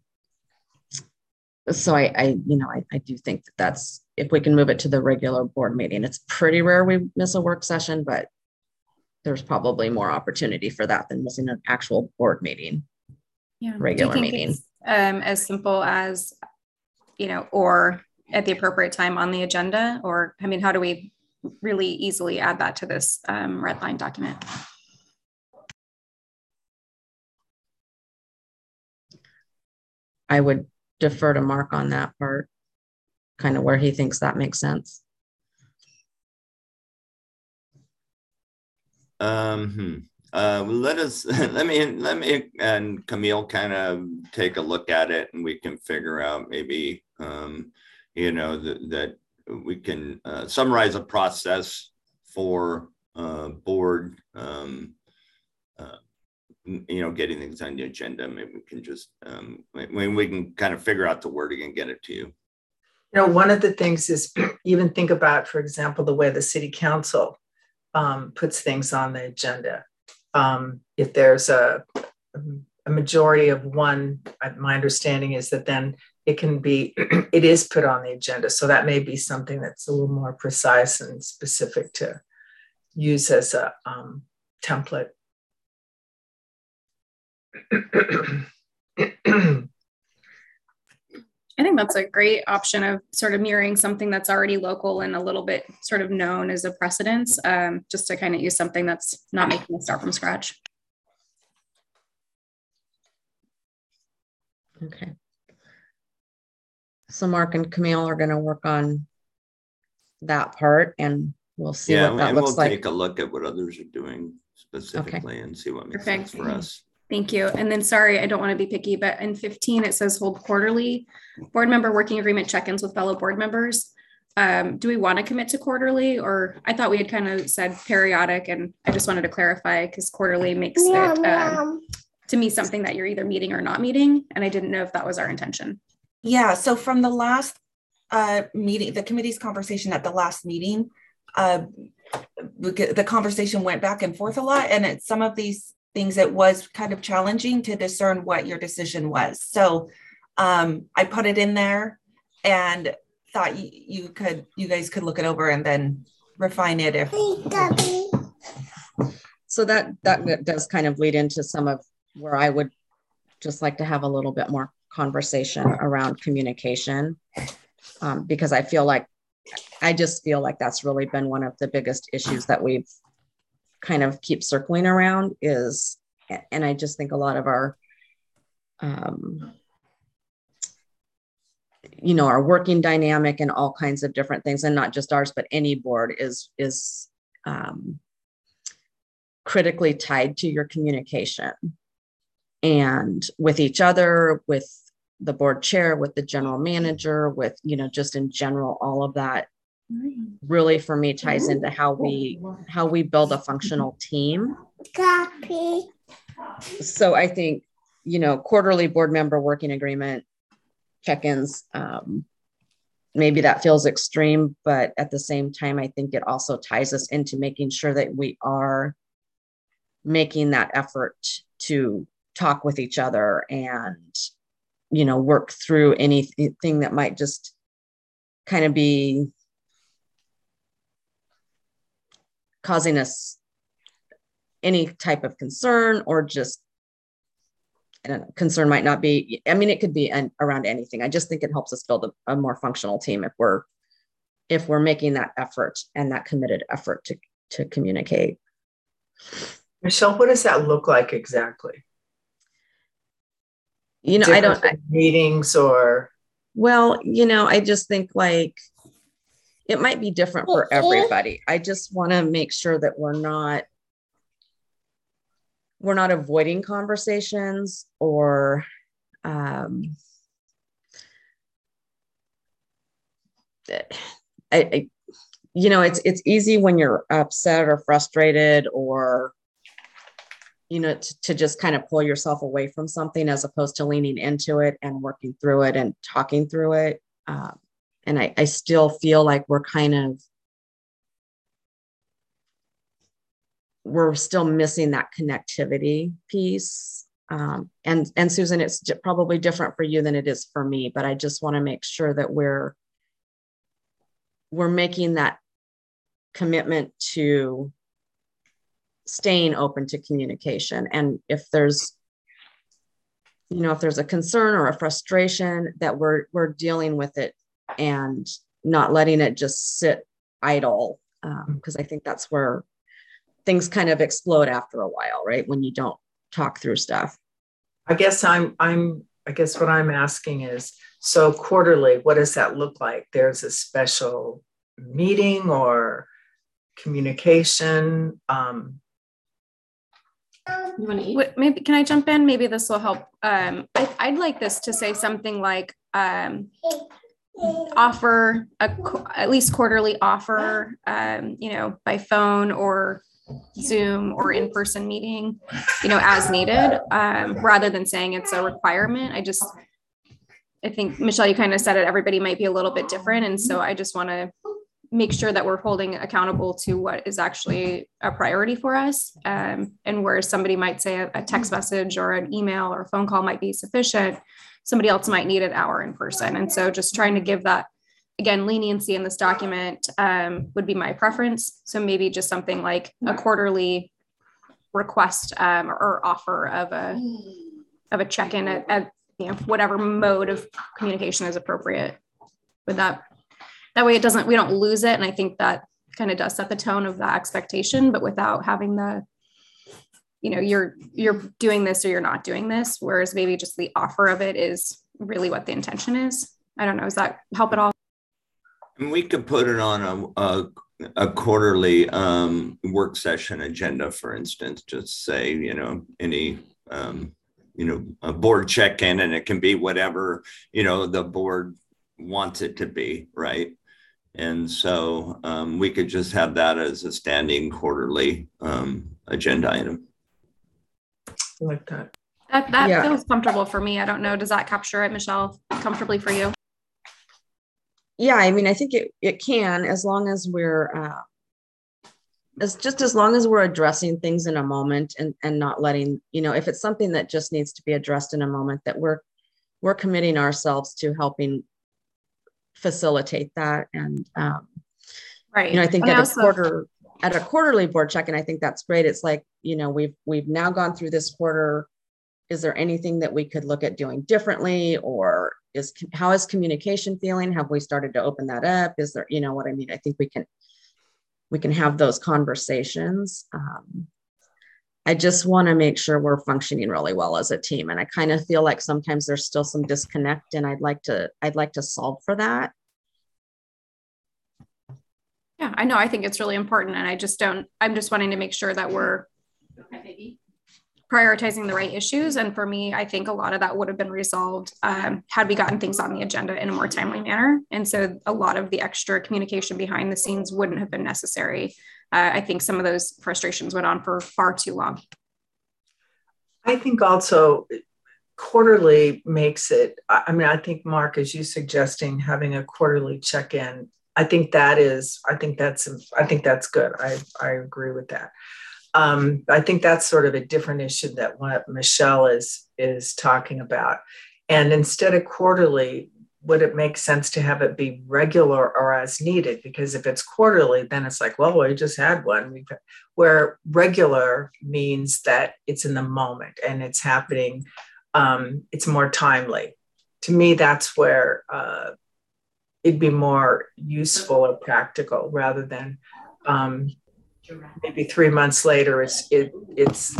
So I, I, you know, I, I do think that that's, if we can move it to the regular board meeting, it's pretty rare we miss a work session, but there's probably more opportunity for that than missing an actual board meeting. Yeah. Regular meeting. Um, as simple as, you know, or at the appropriate time on the agenda, or, I mean, how do we really easily add that to this um, red line document? I would defer to Mark on that part, kind of where he thinks that makes sense. Um, hmm. uh, let us, let me, let me and Camille kind of take a look at it, and we can figure out maybe, um, you know, that, that we can uh, summarize a process for uh, board, um, uh, you know, getting things on the agenda. Maybe we can just, um, when we can kind of figure out the wording and get it to you. You know, one of the things is even think about, for example, the way the city council um, puts things on the agenda. Um, if there's a, a majority of one, my understanding is that then it can be, it is put on the agenda. So that may be something that's a little more precise and specific to use as a um, template. I think that's a great option of sort of mirroring something that's already local and a little bit sort of known as a precedence, um, just to kind of use something that's not making it start from scratch. Okay. So Mark and Camille are going to work on that part, and we'll see yeah, what that and looks we'll like. Take a look at what others are doing specifically, okay, and see what makes Perfect. sense for us. Thank you. And then, sorry, I don't want to be picky, but in fifteen, it says hold quarterly board member working agreement check-ins with fellow board members. Um, do we want to commit to quarterly, or I thought we had kind of said periodic, and I just wanted to clarify because quarterly makes it um, to me something that you're either meeting or not meeting. And I didn't know if that was our intention. Yeah. So from the last uh, meeting, the committee's conversation at the last meeting, uh, the conversation went back and forth a lot. And it's some of these things, it was kind of challenging to discern what your decision was. So um, I put it in there and thought you, you could, you guys could look it over and then refine it if. So that, that does kind of lead into some of where I would just like to have a little bit more conversation around communication, um, because I feel like, I just feel like that's really been one of the biggest issues that we've kind of keep circling around is, and I just think a lot of our, um, you know, our working dynamic and all kinds of different things, and not just ours, but any board is, is um, critically tied to your communication and with each other, with the board chair, with the general manager, with, you know, just in general, all of that really for me ties into how we how we build a functional team. So I think, you know, quarterly board member working agreement check-ins. Um, maybe that feels extreme, but at the same time, I think it also ties us into making sure that we are making that effort to talk with each other and, you know, work through anything that might just kind of be causing us any type of concern, or just, I don't know, concern might not be, I mean, it could be an, around anything. I just think it helps us build a, a more functional team if we're, if we're making that effort and that committed effort to, to communicate. Michelle, what does that look like exactly? You know, Different I don't, meetings or? Well, you know, I just think like, it might be different for everybody. I just want to make sure that we're not, we're not avoiding conversations or, um, I, I, you know, it's, it's easy when you're upset or frustrated or, you know, to, to just kind of pull yourself away from something as opposed to leaning into it and working through it and talking through it. Um, and I, I still feel like we're kind of, we're still missing that connectivity piece. Um, and, and Susan, it's probably different for you than it is for me, but I just want to make sure that we're, we're making that commitment to staying open to communication. And if there's, you know, if there's a concern or a frustration, that we're, we're dealing with it and not letting it just sit idle. Um, cause I think that's where things kind of explode after a while, right? When you don't talk through stuff. I guess I'm, I'm, I guess what I'm asking is, so quarterly, what does that look like? There's a special meeting or communication? Um, you want to eat? Maybe, can I jump in? Maybe this will help. Um, I, I'd like this to say something like, um, offer a, at least quarterly offer, um, you know, by phone or Zoom or in-person meeting, you know, as needed, um, rather than saying it's a requirement. I just, I think, Michelle, you kind of said it, everybody might be a little bit different. And so I just want to make sure that we're holding accountable to what is actually a priority for us. Um, and where somebody might say a, a text message or an email or a phone call might be sufficient, somebody else might need an hour in person. And so just trying to give that, again, leniency in this document um, would be my preference. So maybe just something like a quarterly request um, or offer of a of a check-in at, at you know whatever mode of communication is appropriate. With that, that way it doesn't, we don't lose it. And I think that kind of does set the tone of the expectation, but without having the, you know, you're you're doing this or you're not doing this. Whereas maybe just the offer of it is really what the intention is. I don't know. Does that help at all? And we could put it on a, a, a quarterly um, work session agenda, for instance, just say, you know, any, um, you know, a board check-in, and it can be whatever, you know, the board wants it to be, right? And so um, we could just have that as a standing quarterly um, agenda item. I like that. That, that yeah. feels comfortable for me. I don't know. Does that capture it, Michelle, comfortably for you? Yeah, I mean, I think it, it can, as long as we're, uh, as just as long as we're addressing things in a moment and, and not letting, you know, if it's something that just needs to be addressed in a moment, that we're, we're committing ourselves to helping facilitate that. And, um, right. you know, I think and at also, a quarter, at a quarterly board check-in, I think that's great. It's like, you know, we've, we've now gone through this quarter. Is there anything that we could look at doing differently, or is, how is communication feeling? Have we started to open that up? Is there, you know what I mean? I think we can, we can have those conversations. Um, I just want to make sure we're functioning really well as a team. And I kind of feel like sometimes there's still some disconnect, and I'd like to, I'd like to solve for that. Yeah, I know. I think it's really important. And I just don't, I'm just wanting to make sure that we're prioritizing the right issues. And for me, I think a lot of that would have been resolved um, had we gotten things on the agenda in a more timely manner. And so a lot of the extra communication behind the scenes wouldn't have been necessary. Uh, I think some of those frustrations went on for far too long. I think also quarterly makes it, I mean, I think, Mark, as you suggesting having a quarterly check-in, I think that is, I think that's, I think that's good. I, I agree with that. Um, I think that's sort of a different issue that what Michelle is, is talking about. And instead of quarterly, would it make sense to have it be regular or as needed? Because if it's quarterly, then it's like, well, we just had one. We've, where regular means that it's in the moment and it's happening, um, it's more timely. To me, that's where uh, it'd be more useful or practical rather than um, maybe three months later, it's, it, it's,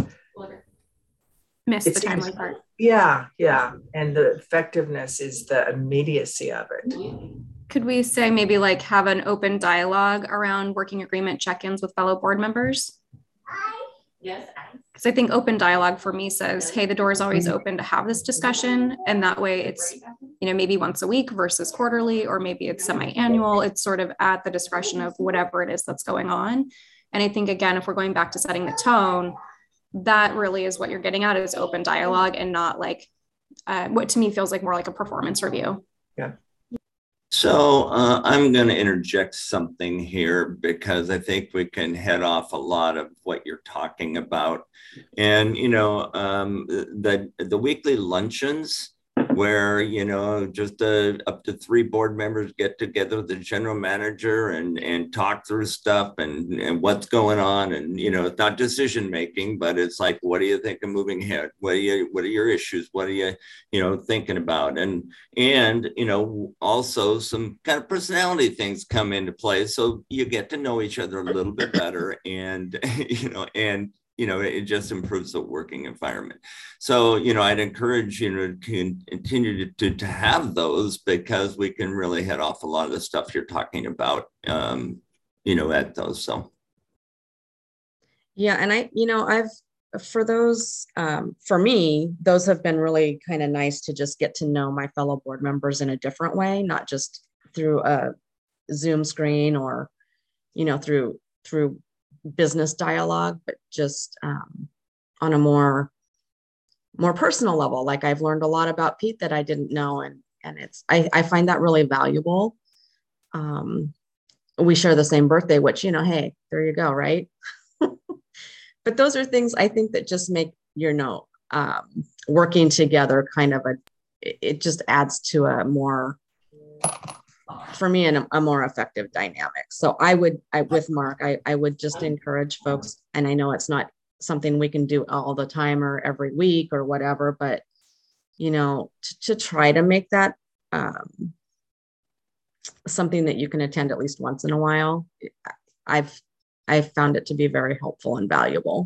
Miss it's the timely part. Yeah, yeah. And the effectiveness is the immediacy of it. Could we say maybe like have an open dialogue around working agreement check-ins with fellow board members? Yes. Because I think open dialogue for me says, hey, the door is always open to have this discussion. And that way it's, you know, maybe once a week versus quarterly, or maybe it's semi-annual. It's sort of at the discretion of whatever it is that's going on. And I think, again, if we're going back to setting the tone, that really is what you're getting at, is open dialogue and not like uh, what to me feels like more like a performance review. Yeah. So uh, I'm going to interject something here because I think we can head off a lot of what you're talking about. And, you know, um, the, the weekly luncheons where, you know, just uh, up to three board members get together with the general manager and, and talk through stuff and, and what's going on. And, you know, it's not decision making, but it's like, what do you think of moving ahead? What are you, what are your issues? What are you, you know, thinking about? And, and, you know, also some kind of personality things come into play. So you get to know each other a little bit better and, you know, and, you know, it just improves the working environment. So, you know, I'd encourage, you know, to continue to, to, to have those because we can really head off a lot of the stuff you're talking about, um, you know, at those. So. Yeah. And I, you know, I've, for those, um, for me, those have been really kind of nice to just get to know my fellow board members in a different way, not just through a Zoom screen or, you know, through, through business dialogue, but just um, on a more more personal level. Like I've learned a lot about Pete that I didn't know, and and it's I, I find that really valuable. Um, we share the same birthday, which, you know, hey, there you go, right? But those are things I think that just make, you know, um, working together kind of a, it just adds to a more, for me, and a, a more effective dynamic. So I would, I, with Mark, I, I would just encourage folks, and I know it's not something we can do all the time or every week or whatever, but, you know, to, to try to make that um, something that you can attend at least once in a while. I've, I've found it to be very helpful and valuable.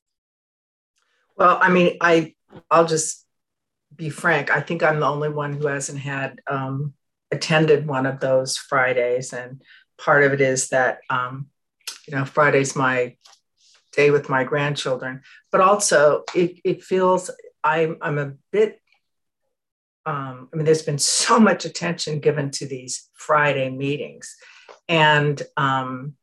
Well, I mean, I, I'll just be frank. I think I'm the only one who hasn't had um, attended one of those Fridays. And part of it is that, um, you know, Friday's my day with my grandchildren, but also it, it feels I'm, I'm a bit, um, I mean, there's been so much attention given to these Friday meetings. And um,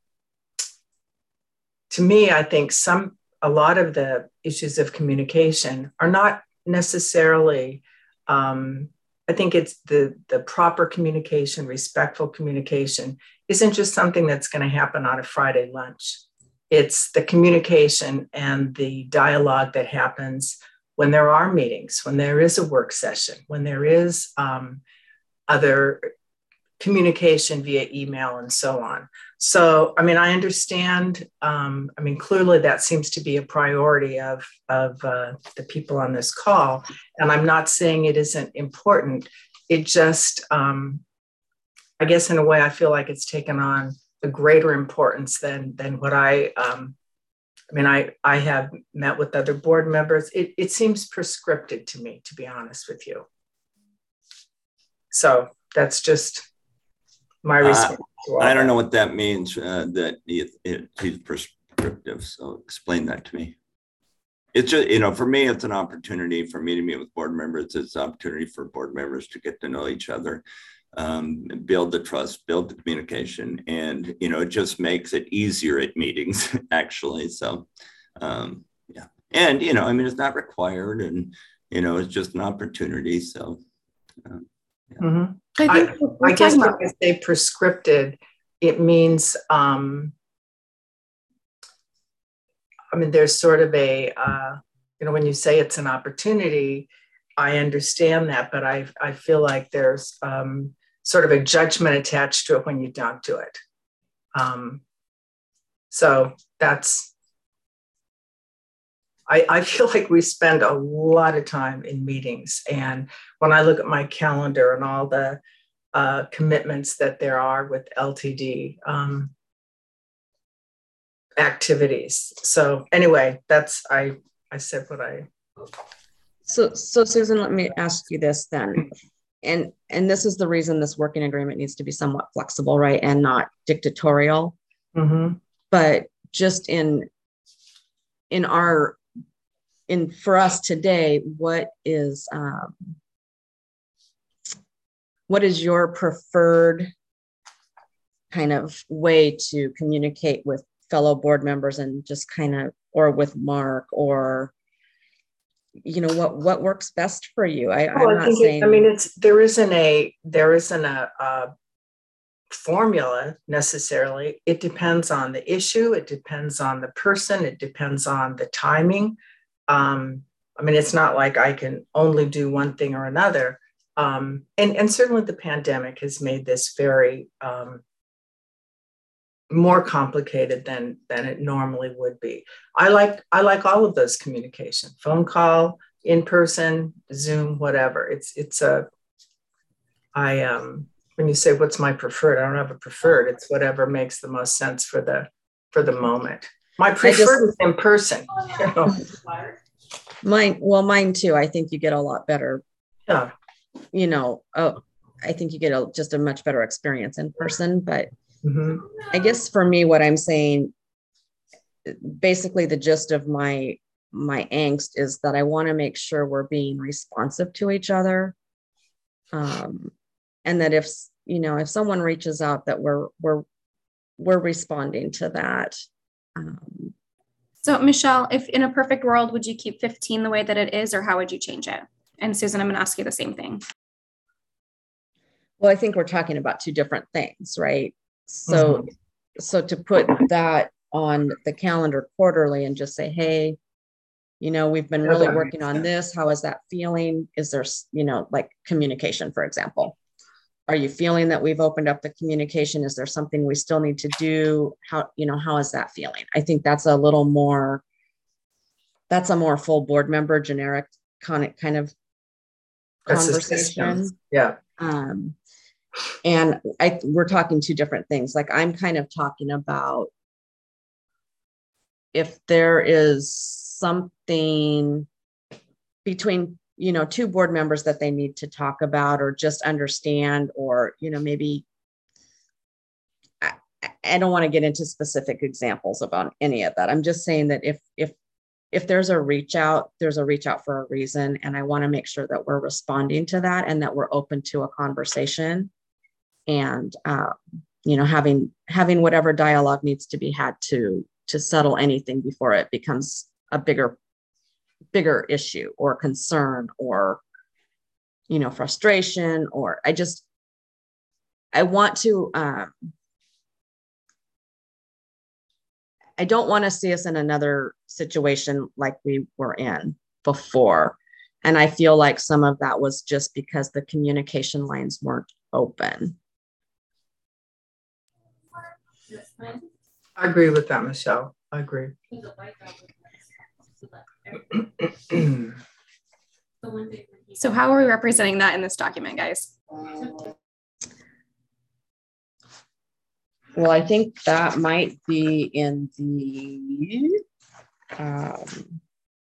to me, I think some, a lot of the issues of communication are not necessarily, um, I think it's the, the proper communication, respectful communication isn't just something that's going to happen on a Friday lunch. It's the communication and the dialogue that happens when there are meetings, when there is a work session, when there is um, other communication via email and so on. So, I mean, I understand, um, I mean, clearly that seems to be a priority of, of uh, the people on this call. And I'm not saying it isn't important. It just, um, I guess in a way, I feel like it's taken on a greater importance than, than what I, um, I mean, I, I have met with other board members. It, it seems prescripted to me, to be honest with you. So that's just my response. Uh, I don't know what that means, uh, that it, it, it's prescriptive. So explain that to me. It's just, you know, for me, it's an opportunity for me to meet with board members. It's an opportunity for board members to get to know each other, um, build the trust, build the communication. And, you know, it just makes it easier at meetings, actually. So, um, yeah. And, you know, I mean, it's not required. And, you know, it's just an opportunity. So, um, yeah. Mm-hmm. I, I, I guess when I say prescripted, it means, um, I mean, there's sort of a, uh, you know, when you say it's an opportunity, I understand that, but I, I feel like there's um, sort of a judgment attached to it when you don't do it. Um, so that's, I, I feel like we spend a lot of time in meetings. And when I look at my calendar and all the uh, commitments that there are with L T D um, activities. So anyway, that's, I, I said what I. So, so Susan, let me ask you this then. And, and this is the reason this working agreement needs to be somewhat flexible, right? And not dictatorial. Mm-hmm. But just in, in our, in for us today, what is, um, what is your preferred kind of way to communicate with fellow board members and just kind of, or with Mark, or, you know, what, what works best for you? I, well, I'm I not think saying, it, I mean, it's, there isn't a, there isn't a, a formula necessarily. It depends on the issue. It depends on the person. It depends on the timing. Um, I mean, it's not like I can only do one thing or another. Um, and, and certainly the pandemic has made this very, um, more complicated than than it normally would be. I like I like all of those communication, phone call, in person, Zoom, whatever. It's it's a I um when you say what's my preferred, I don't have a preferred. It's whatever makes the most sense for the for the moment. My preferred just, is in person. You know? Mine, well, mine too. I think you get a lot better. Yeah. You know, oh, I think you get a, just a much better experience in person, but. Mm-hmm. I guess for me, what I'm saying, basically the gist of my my angst is that I want to make sure we're being responsive to each other, um, and that if you know if someone reaches out, that we're we're we're responding to that. Um, so Michelle, if in a perfect world, would you keep fifteen the way that it is, or how would you change it? And Susan, I'm going to ask you the same thing. Well, I think we're talking about two different things, right? So, mm-hmm. so to put that on the calendar quarterly and just say, hey, you know, we've been really working on this. How is that feeling? Is there, you know, like communication, for example? Are you feeling that we've opened up the communication? Is there something we still need to do? How, you know, how is that feeling? I think that's a little more, that's a more full board member generic kind of conversation. Yeah. Um, And I, we're talking two different things. Like I'm kind of talking about if there is something between, you know, two board members that they need to talk about or just understand, or, you know, maybe I, I don't want to get into specific examples about any of that. I'm just saying that if, if, if there's a reach out, there's a reach out for a reason. And I want to make sure that we're responding to that and that we're open to a conversation. And, uh, you know, having, having whatever dialogue needs to be had to, to settle anything before it becomes a bigger, bigger issue or concern or, you know, frustration, or I just, I want to, um, I don't want to see us in another situation like we were in before. And I feel like some of that was just because the communication lines weren't open. I agree with that, Michelle. I agree. So how are we representing that in this document, guys? Well, I think that might be in the, um,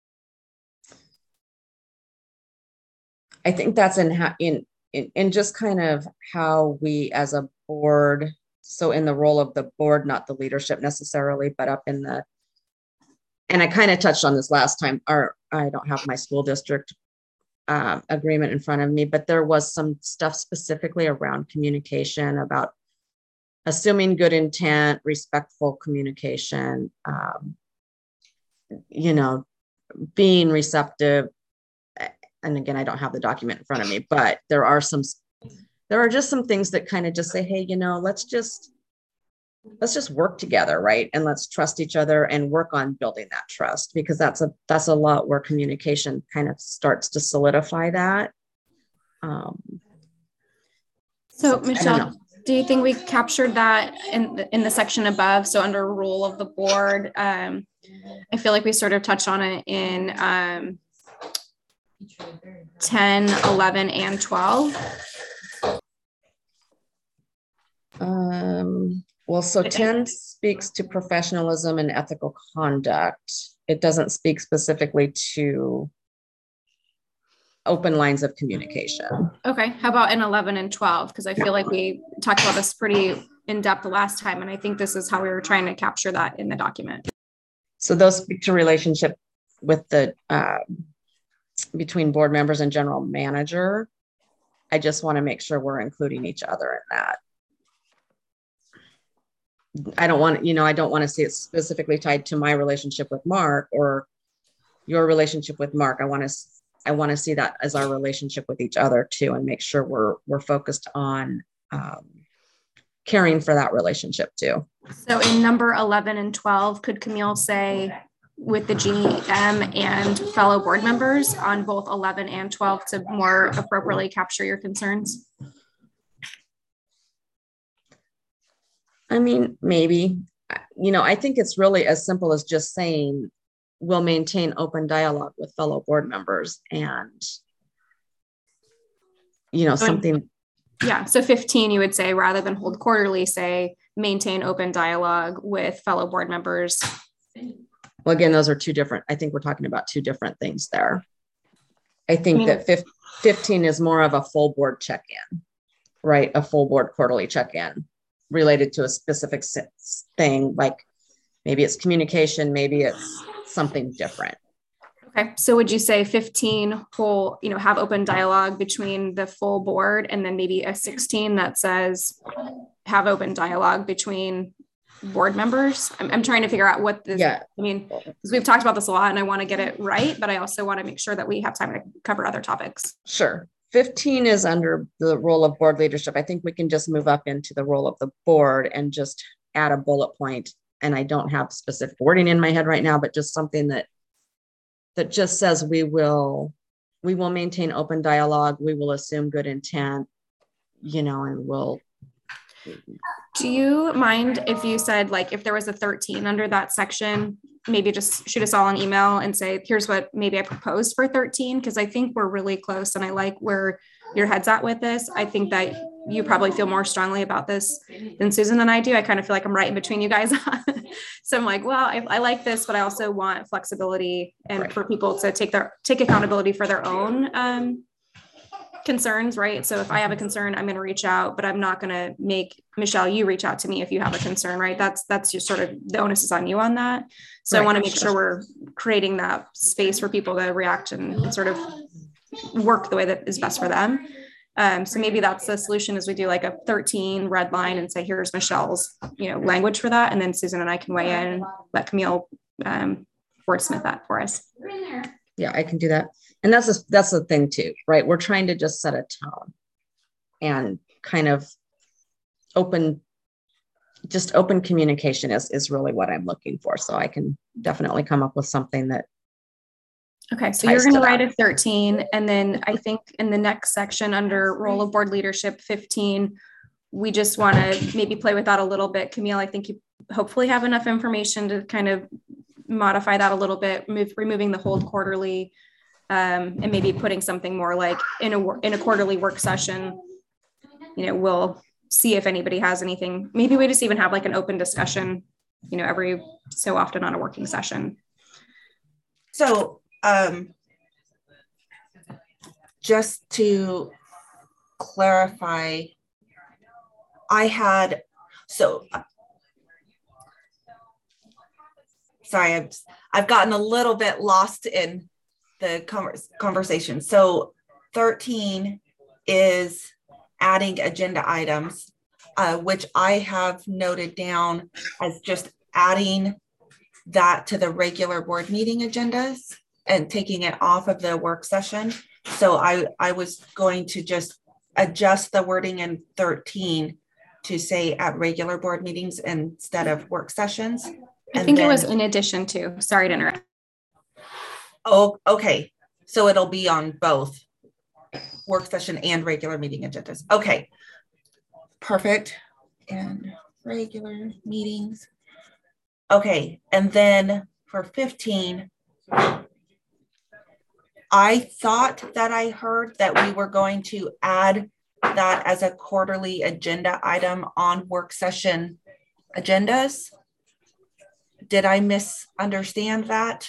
I think that's in, in, in, in just kind of how we as a board, so in the role of the board, not the leadership necessarily, but up in the, and I kind of touched on this last time, or I don't have my school district uh, agreement in front of me, but there was some stuff specifically around communication about assuming good intent, respectful communication, um, you know, being receptive. and again, I don't have the document in front of me, but there are some, there are just some things that kind of just say, hey, you know, let's just, let's just work together, right? And let's trust each other and work on building that trust, because that's a, that's a lot where communication kind of starts to solidify that. Um, so Michelle, do you think we captured that in the, in the section above? So under role of the board, um, I feel like we sort of touched on it in um, ten, eleven, and twelve. Um, well, so ten speaks to professionalism and ethical conduct. It doesn't speak specifically to open lines of communication. Okay. How about in eleven and twelve? Because I feel like we talked about this pretty in depth the last time. And I think this is how we were trying to capture that in the document. So those speak to relationship with the, uh, between board members and general manager. I just want to make sure we're including each other in that. I don't want, you know, I don't want to see it specifically tied to my relationship with Mark or your relationship with Mark. I want to, I want to see that as our relationship with each other too, and make sure we're, we're focused on um, caring for that relationship too. So in number eleven and twelve, could Camille say with the G M and fellow board members on both eleven and twelve to more appropriately capture your concerns? I mean, maybe, you know, I think it's really as simple as just saying we'll maintain open dialogue with fellow board members and, you know, something. Yeah. So fifteen, you would say, rather than hold quarterly, say maintain open dialogue with fellow board members. Well, again, those are two different, I think we're talking about two different things there. I think I mean, that fifteen is more of a full board check-in, right? A full board quarterly check-in related to a specific thing, like maybe it's communication, maybe it's something different. Okay. So would you say fifteen whole, you know, have open dialogue between the full board, and then maybe a sixteen that says have open dialogue between board members? I'm, I'm trying to figure out what this, yeah. I mean, because we've talked about this a lot and I want to get it right, but I also want to make sure that we have time to cover other topics. Sure. fifteen is under the role of board leadership. I think we can just move up into the role of the board and just add a bullet point. And I don't have specific wording in my head right now, but just something that that just says we will we will maintain open dialogue. We will assume good intent, you know, and we'll. Do you mind if you said, like, if there was a thirteen under that section, maybe just shoot us all an email and say, here's what maybe I proposed for thirteen, because I think we're really close and I like where your head's at with this. I think that you probably feel more strongly about this than Susan and I do. I kind of feel like I'm right in between you guys. So I'm like, well, I, I like this, but I also want flexibility and right. for people to take their take accountability for their own um, concerns, right? So if I have a concern, I'm going to reach out, but I'm not going to make Michelle, you reach out to me if you have a concern, right? That's that's just sort of the onus is on you on that. So right. I want to make sure we're creating that space for people to react and, and sort of work the way that is best for them. Um, so maybe that's the solution, is we do like a thirteen red line and say, here's Michelle's, you know, language for that. And then Susan and I can weigh in and let Camille um, wordsmith that for us. Yeah, I can do that. And that's, a, that's the thing too, right? We're trying to just set a tone and kind of open, just open communication is, is really what I'm looking for. So I can definitely come up with something that. Okay, so you're going to write a thirteen, and then I think in the next section under role of board leadership fifteen, we just want to maybe play with that a little bit. Camille, I think you hopefully have enough information to kind of modify that a little bit, move, removing the hold quarterly, um, and maybe putting something more like in a in a quarterly work session. You know, we'll see if anybody has anything. Maybe we just even have like an open discussion, you know, every so often on a working session. So. Um, just to clarify, I had, so, sorry, I've, I've gotten a little bit lost in the converse, conversation. So thirteen is adding agenda items, uh, which I have noted down as just adding that to the regular board meeting agendas and taking it off of the work session. So I, I was going to just adjust the wording in thirteen to say at regular board meetings instead of work sessions. I think then, it was in addition to, sorry to interrupt. Oh, okay. So it'll be on both work session and regular meeting agendas. Okay. Perfect. And regular meetings. Okay. And then for fifteen, I thought that I heard that we were going to add that as a quarterly agenda item on work session agendas. Did I misunderstand that?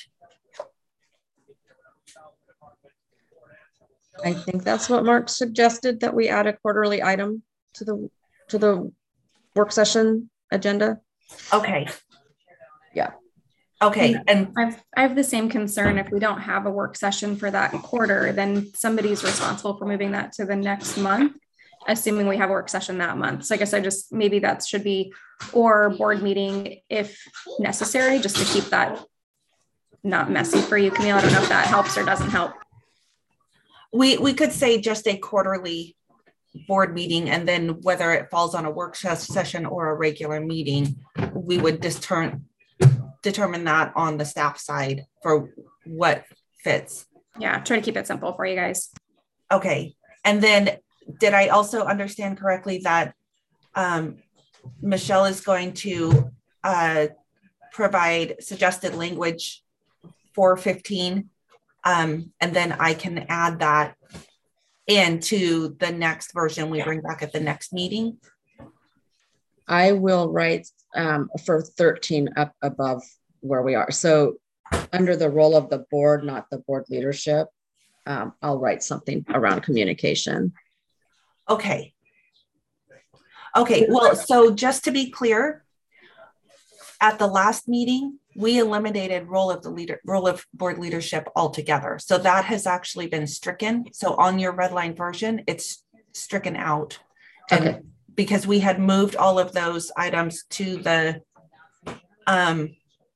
I think that's what Mark suggested, that we add a quarterly item to the to the work session agenda. Okay. Yeah. Okay. And I've, I have the same concern. If we don't have a work session for that quarter, then somebody's responsible for moving that to the next month, assuming we have a work session that month. So I guess I just, maybe that should be, or board meeting if necessary, just to keep that not messy for you, Camille. I don't know if that helps or doesn't help. We, we could say just a quarterly board meeting, and then whether it falls on a work session or a regular meeting, we would just turn determine that on the staff side for what fits. Yeah, try to keep it simple for you guys. Okay. And then did I also understand correctly that um, Michelle is going to uh, provide suggested language for fifteen, um, and then I can add that into the next version we bring back at the next meeting? I will write um, for thirteen up above where we are. So under the role of the board, not the board leadership, um, I'll write something around communication. Okay. Okay, well, so just to be clear, at the last meeting, we eliminated role of the leader, role of board leadership altogether. So that has actually been stricken. So on your red line version, it's stricken out. And okay. Because we had moved all of those items to the um,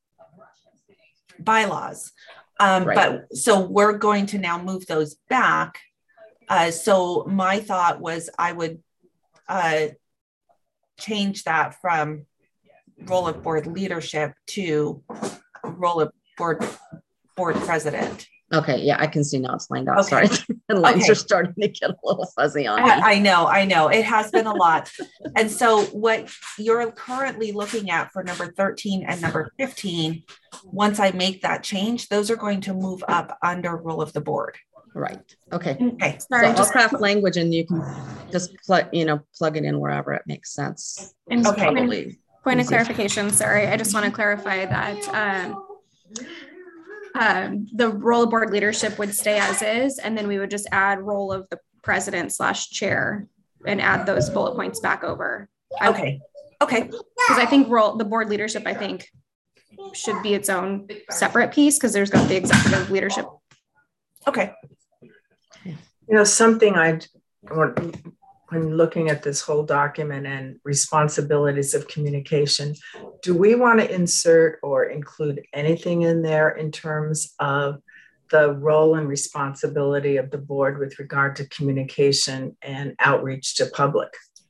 bylaws. Um, right. But so we're going to now move those back. Uh, so my thought was I would uh, change that from role of board leadership to role of board board president. Okay, yeah, I can see now it's lined out. Okay. Sorry, the lines okay. are starting to get a little fuzzy on me. I, I know, I know. It has been a lot. And so what you're currently looking at for number thirteen and number fifteen, once I make that change, those are going to move up under role of the board. Right. Okay. Okay. Sorry, so I'll craft language and you can just plug, you know, plug it in wherever it makes sense. And okay. Probably point easier. Of clarification. Sorry, I just want to clarify that um, um, the role of board leadership would stay as is, and then we would just add role of the president slash chair and add those bullet points back over. Okay. Okay. Because I think role the board leadership, I think, should be its own separate piece because there's got the executive leadership. Okay. You know, something I, when looking at this whole document and responsibilities of communication, do we want to insert or include anything in there in terms of the role and responsibility of the board with regard to communication and outreach to public?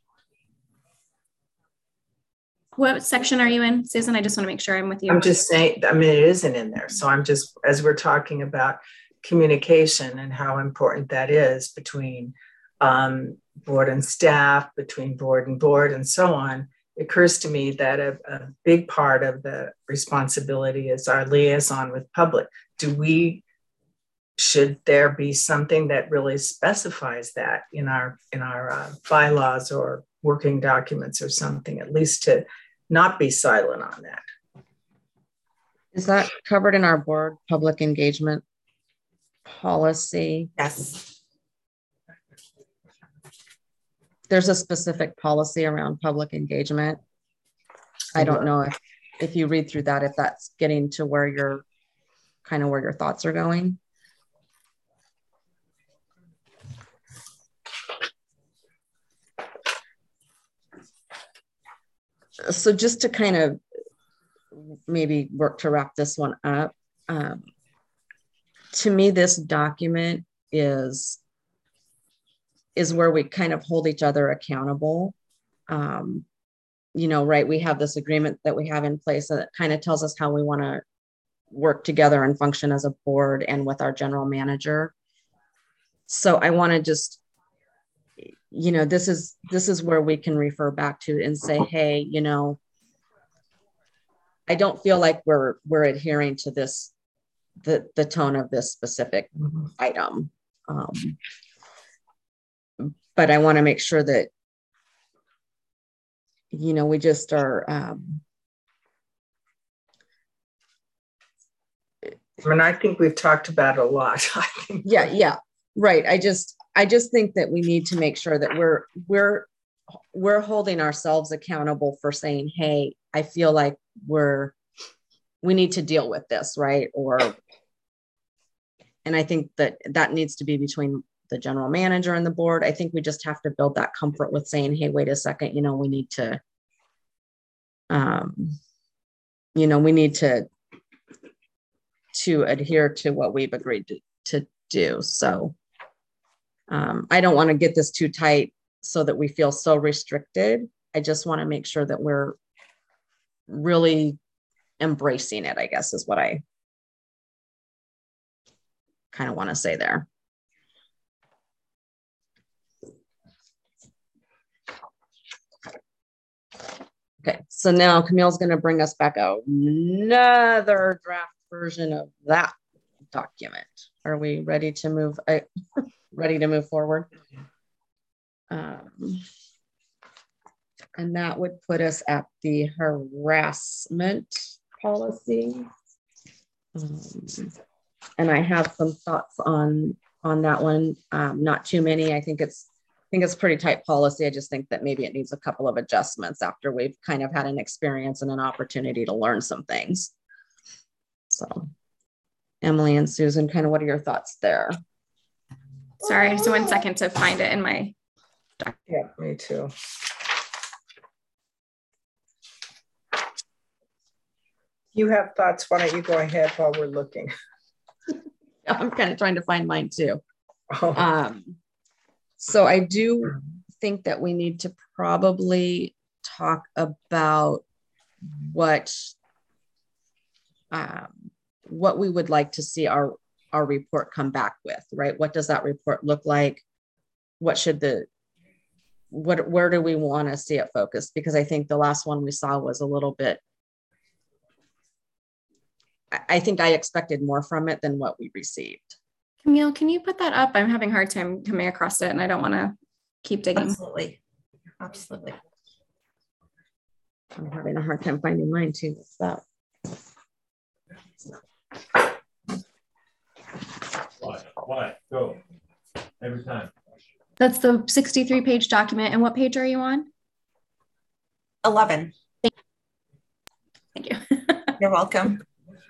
What section are you in, Susan? I just want to make sure I'm with you. I'm just saying, I mean, it isn't in there. So I'm just, as we're talking about communication and how important that is between um, board and staff, between board and board and so on, it occurs to me that a, a big part of the responsibility is our liaison with public. Do we, should there be something that really specifies that in our, in our uh, bylaws or working documents or something, at least to not be silent on that? Is that covered in our board public engagement policy? Yes. There's a specific policy around public engagement. I don't know if, if you read through that, if that's getting to where you're kind of where your thoughts are going. So just to kind of maybe work to wrap this one up, um, to me, this document is, is where we kind of hold each other accountable. Um, you know, right, we have this agreement that we have in place that kind of tells us how we want to work together and function as a board and with our general manager. So I want to just, you know, this is, this is where we can refer back to and say, hey, you know, I don't feel like we're, we're adhering to this, the, the tone of this specific mm-hmm. item. Um, but I want to make sure that, you know, we just are, um, I mean, I think we've talked about it a lot. I think yeah, yeah, right. I just, I just think that we need to make sure that we're, we're, we're holding ourselves accountable for saying, hey, I feel like we're, we need to deal with this, right? Or, and I think that that needs to be between the general manager and the board. I think we just have to build that comfort with saying, hey, wait a second, you know, we need to, um, you know, we need to, to adhere to what we've agreed to, to do. So um, I don't want to get this too tight so that we feel so restricted. I just want to make sure that we're really embracing it, I guess, is what I kind of want to say there. Okay, so now Camille's going to bring us back out another draft version of that document. Are we ready to move? Uh, ready to move forward? Um, and that would put us at the harassment policy. Um, and I have some thoughts on on that one. Um, not too many. I think it's I think it's pretty tight policy. I just think that maybe it needs a couple of adjustments after we've kind of had an experience and an opportunity to learn some things. So Emily and Susan, kind of what are your thoughts there? Sorry, just one second to find it in my document. Yeah, me too. You have thoughts, why don't you go ahead while we're looking? I'm kind of trying to find mine too. Oh. Um, so I do think that we need to probably talk about what um, what we would like to see our, our report come back with, right? What does that report look like? What should the, what, where do we want to see it focused? Because I think the last one we saw was a little bit, I, I think I expected more from it than what we received. Camille, can you put that up? I'm having a hard time coming across it and I don't want to keep digging. Absolutely. Absolutely. I'm having a hard time finding mine too. What's that? What? What? Go. Every time. That's the sixty-three page document. And what page are you on? eleven. Thank you. You're welcome.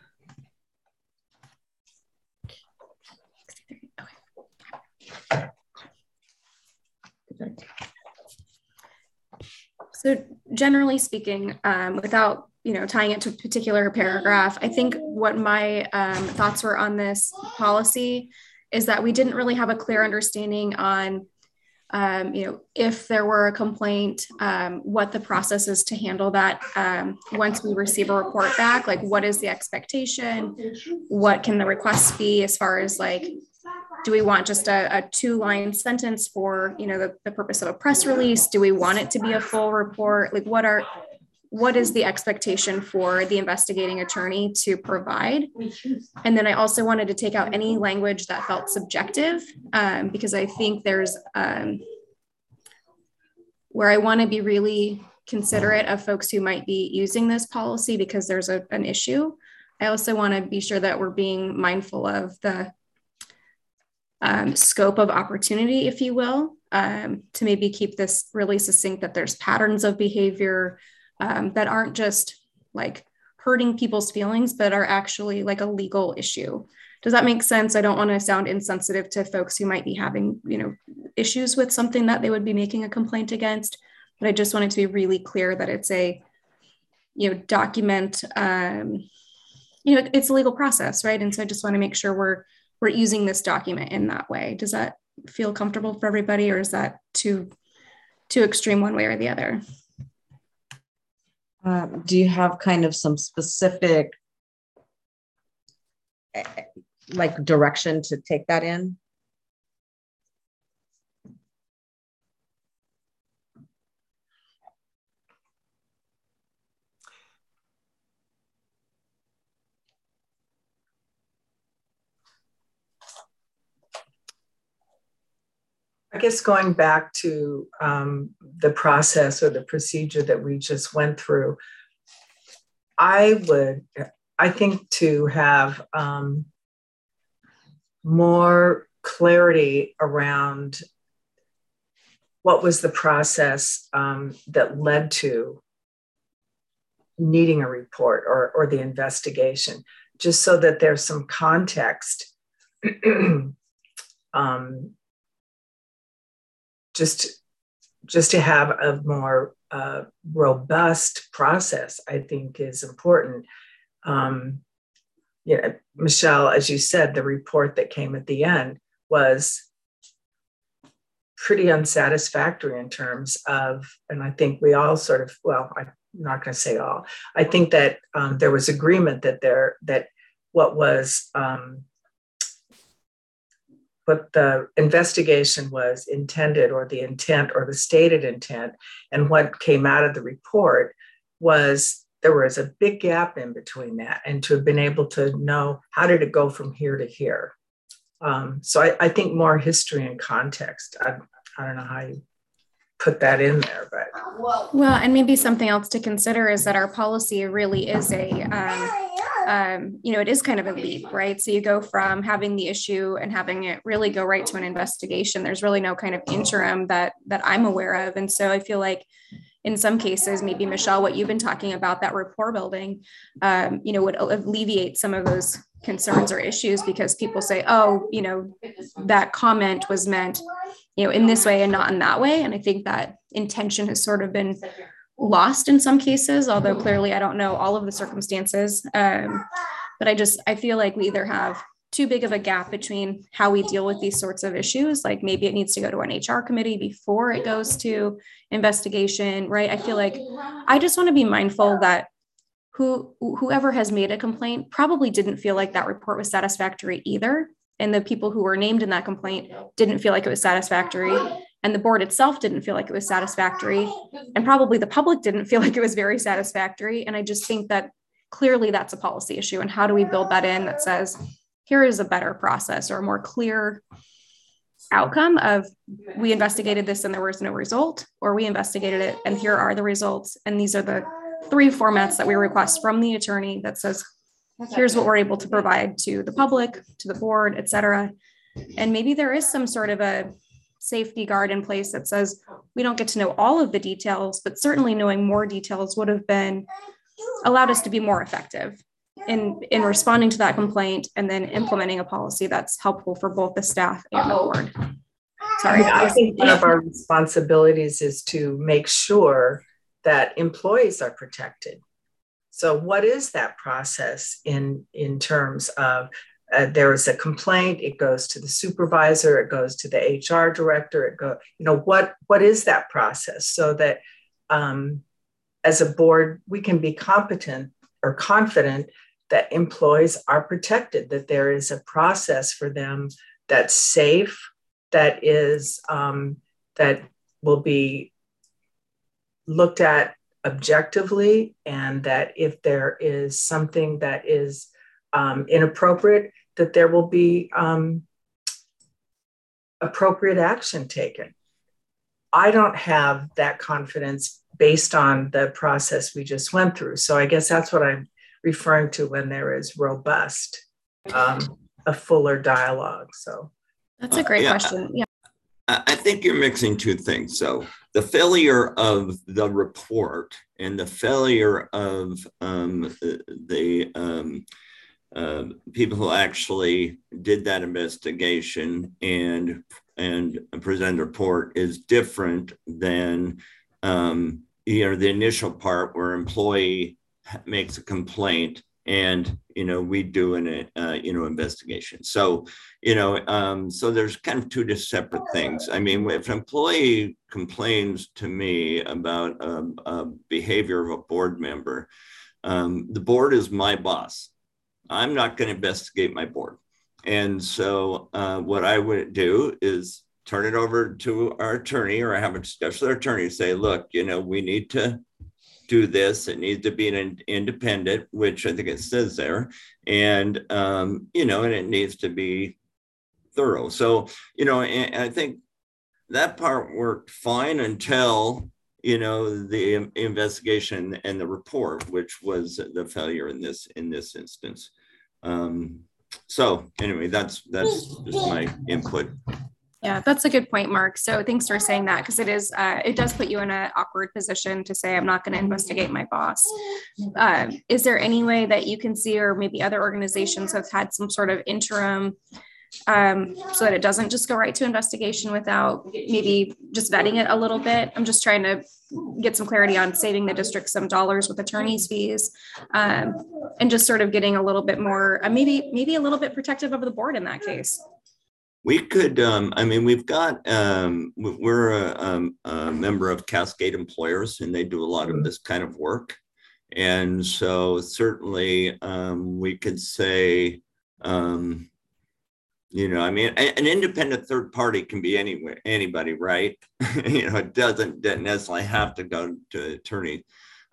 So generally speaking, um, without you know tying it to a particular paragraph, I think what my um, thoughts were on this policy is that we didn't really have a clear understanding on um, you know if there were a complaint, um, what the process is to handle that um, once we receive a report back. Like, what is the expectation? What can the request be as far as like, do we want just a, a two-line sentence for, you know, the, the purpose of a press release? Do we want it to be a full report? Like, what are, what is the expectation for the investigating attorney to provide? And then I also wanted to take out any language that felt subjective, um, because I think there's um, where I want to be really considerate of folks who might be using this policy because there's a, an issue. I also want to be sure that we're being mindful of the Um, scope of opportunity, if you will, um, to maybe keep this really succinct, that there's patterns of behavior um, that aren't just like hurting people's feelings, but are actually like a legal issue. Does that make sense? I don't want to sound insensitive to folks who might be having, you know, issues with something that they would be making a complaint against, but I just wanted to be really clear that it's a, you know, document, um, you know, it's a legal process, right? And so I just want to make sure we're we're using this document in that way. Does that feel comfortable for everybody, or is that too, too extreme one way or the other? Um, do you have kind of some specific like direction to take that in? I guess going back to um, the process or the procedure that we just went through, I would, I think to have um, more clarity around what was the process um, that led to needing a report or, or the investigation, just so that there's some context. um, just, just to have a more uh, robust process, I think is important. Um, you know, Michelle, as you said, the report that came at the end was pretty unsatisfactory in terms of, and I think we all sort of, well, I'm not going to say all, I think that um, there was agreement that there, that what was, um, what the investigation was intended, or the intent or the stated intent, and what came out of the report was, there was a big gap in between that, and to have been able to know how did it go from here to here. Um, so I, I think more history and context. I, I don't know how you put that in there, but. Well, and maybe something else to consider is that our policy really is a, um, um, you know, it is kind of a leap, right? So you go from having the issue and having it really go right to an investigation. There's really no kind of interim that that I'm aware of. And so I feel like in some cases, maybe Michelle, what you've been talking about, that rapport building, um, you know, would alleviate some of those concerns or issues, because people say, oh, you know, that comment was meant, you know, in this way and not in that way. And I think that intention has sort of been lost in some cases, although clearly I don't know all of the circumstances. Um, but I just, I feel like we either have too big of a gap between how we deal with these sorts of issues. Like maybe it needs to go to an H R committee before it goes to investigation, right? I feel like I just want to be mindful that who whoever has made a complaint probably didn't feel like that report was satisfactory either. And the people who were named in that complaint didn't feel like it was satisfactory. And the board itself didn't feel like it was satisfactory. And probably the public didn't feel like it was very satisfactory. And I just think that clearly that's a policy issue. And how do we build that in that says, here is a better process or a more clear outcome of, we investigated this and there was no result, or we investigated it and here are the results. And these are the three formats that we request from the attorney that says, here's what we're able to provide to the public, to the board, et cetera. And maybe there is some sort of a safety guard in place that says, we don't get to know all of the details, but certainly knowing more details would have been allowed us to be more effective in, in responding to that complaint and then implementing a policy that's helpful for both the staff and the board. Sorry. I think one of our responsibilities is to make sure that employees are protected. So what is that process in, in terms of uh, there is a complaint, it goes to the supervisor, it goes to the H R director, it go, you know, what, what is that process so that um, as a board, we can be competent or confident that employees are protected, that there is a process for them that's safe, that is, um, that will be looked at objectively, and that if there is something that is um, inappropriate, that there will be um, appropriate action taken. I don't have that confidence based on the process we just went through. So I guess that's what I'm referring to when there is robust, um, a fuller dialogue. So that's a great uh, yeah. question. Yeah. I think you're mixing two things. So the failure of the report and the failure of um, the um, uh, people who actually did that investigation and and present a report is different than um, you know, the initial part where employee makes a complaint and, you know, we do an, uh, you know, investigation. So, you know, um, so there's kind of two just separate things. I mean, if an employee complains to me about um, a behavior of a board member, um, the board is my boss. I'm not going to investigate my board. And so uh, what I would do is turn it over to our attorney, or I have a discussion with our attorney and say, look, you know, we need to do this. It needs to be an independent, which I think it says there. And, um, you know, and it needs to be thorough. So, you know, and I think that part worked fine until, you know, the investigation and the report, which was the failure in this, in this instance. Um, so anyway, that's, that's just my input. Yeah, that's a good point, Mark. So thanks for saying that, because it is, uh, it does put you in an awkward position to say, I'm not going to investigate my boss. Um, is there any way that you can see, or maybe other organizations have had some sort of interim, um, so that it doesn't just go right to investigation without maybe just vetting it a little bit? I'm just trying to get some clarity on saving the district some dollars with attorney's fees, um, and just sort of getting a little bit more, uh, maybe, maybe a little bit protective of the board in that case. We could, um, I mean, we've got, um, we're a, um, a member of Cascade Employers, and they do a lot of this kind of work. And so certainly um, we could say, um, you know, I mean, an independent third party can be anywhere, anybody, right? You know, it doesn't, doesn't necessarily have to go to attorney.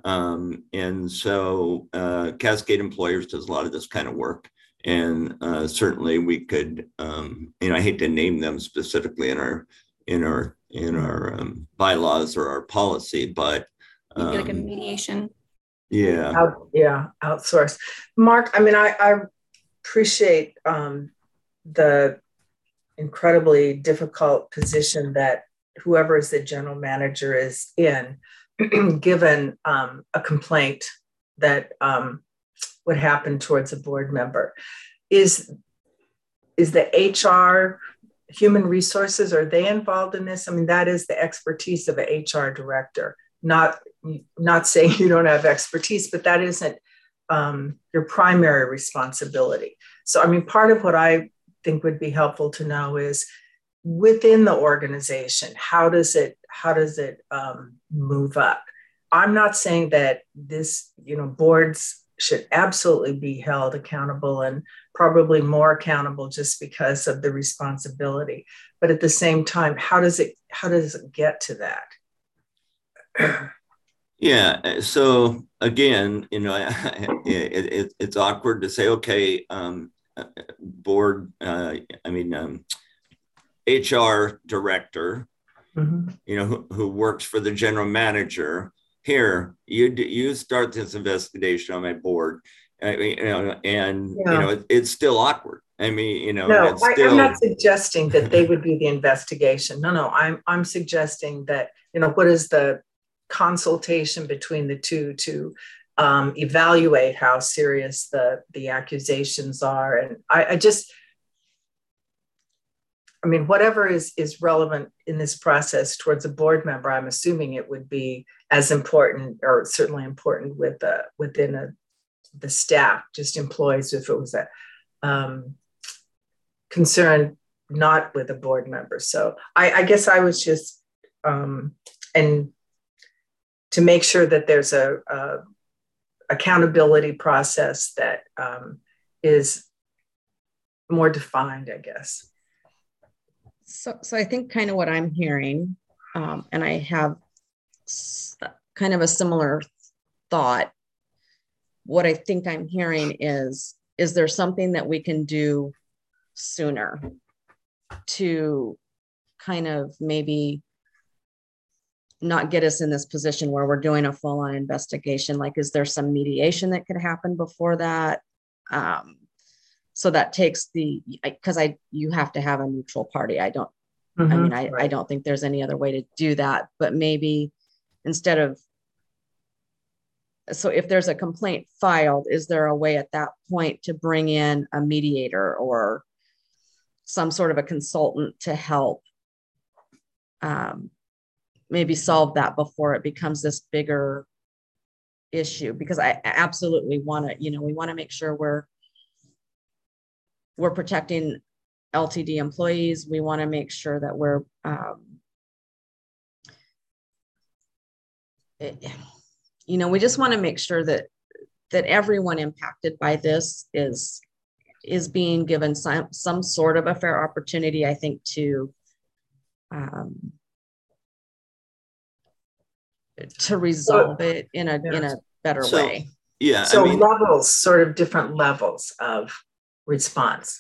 Um, and so uh, Cascade Employers does a lot of this kind of work. And uh, certainly we could, um, you know, I hate to name them specifically in our in our in our um, bylaws or our policy, but um, like a mediation. Yeah, Out, yeah, outsource. Mark, I mean, I, I appreciate um, the incredibly difficult position that whoever is the general manager is in, given um, a complaint that. Um, would happen towards a board member. Is, is the H R, human resources, are they involved in this? I mean, that is the expertise of an H R director. Not, not saying you don't have expertise, but that isn't um, your primary responsibility. So, I mean, part of what I think would be helpful to know is within the organization, how does it, how does it um, move up? I'm not saying that this, you know, boards should absolutely be held accountable, and probably more accountable just because of the responsibility. But at the same time, how does it, how does it get to that? Yeah. So again, you know, it, it, it's awkward to say, okay, um, board, uh, I mean, um, H R director, mm-hmm. you know, who, who works for the general manager. Here, you you start this investigation on my board, uh, you know, and yeah. you know it, it's still awkward. I mean, you know, no, it's still... I, I'm not suggesting that they would be the investigation. No, no, I'm I'm suggesting that, you know, what is the consultation between the two to um, evaluate how serious the the accusations are, and I, I just. I mean, whatever is, is relevant in this process towards a board member, I'm assuming it would be as important, or certainly important with the, within a, the staff, just employees, if it was a um, concern not with a board member. So I, I guess I was just, um, and to make sure that there's a, a accountability process that um, is more defined, I guess. So, so I think kind of what I'm hearing, um, and I have kind of a similar thought. What I think I'm hearing is, is there something that we can do sooner to kind of maybe not get us in this position where we're doing a full-on investigation? Like, is there some mediation that could happen before that? Um, So that takes the, because I, you have to have a neutral party. I don't, mm-hmm, I mean, I, right. I don't think there's any other way to do that, but maybe instead of, so if there's a complaint filed, is there a way at that point to bring in a mediator or some sort of a consultant to help um, maybe solve that before it becomes this bigger issue, because I absolutely want to, you know, we want to make sure we're we're protecting L T D employees. We want to make sure that we're um, it, you know, we just want to make sure that that everyone impacted by this is is being given some some sort of a fair opportunity, I think, to um, to resolve so, it in a yeah. in a better so, way. Yeah. So I mean, levels, sort of different levels of response.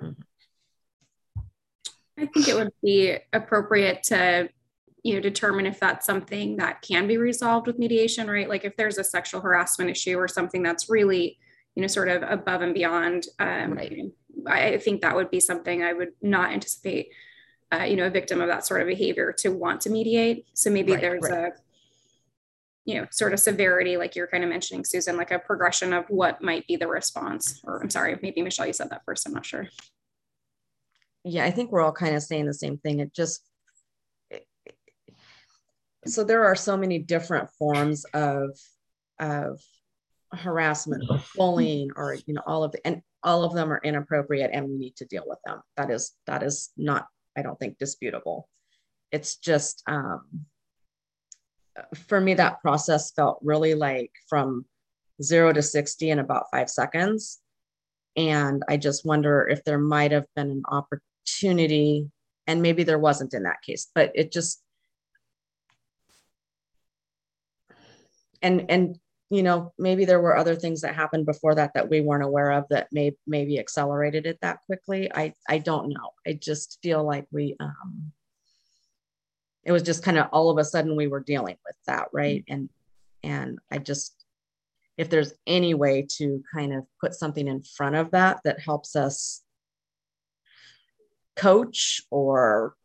I think it would be appropriate to, you know, determine if that's something that can be resolved with mediation, right? Like if there's a sexual harassment issue or something that's really, you know, sort of above and beyond, um, right. I, I think that would be something I would not anticipate, uh, you know, a victim of that sort of behavior to want to mediate. So maybe right, there's right. a, you know, sort of severity, like you're kind of mentioning, Susan, like a progression of what might be the response. Or I'm sorry, maybe Michelle, you said that first, I'm not sure. Yeah, I think we're all kind of saying the same thing. It just, it, so there are so many different forms of, of harassment or bullying, or, you know, all of the, and all of them are inappropriate and we need to deal with them. That is, that is not, I don't think, disputable. It's just, um, for me, that process felt really like from zero to sixty in about five seconds. And I just wonder if there might have been an opportunity, and maybe there wasn't in that case, but it just, and, and, you know, maybe there were other things that happened before that, that we weren't aware of that may, maybe accelerated it that quickly. I, I don't know. I just feel like we, um, it was just kind of all of a sudden we were dealing with that. Right. And, and I just, if there's any way to kind of put something in front of that, that helps us coach or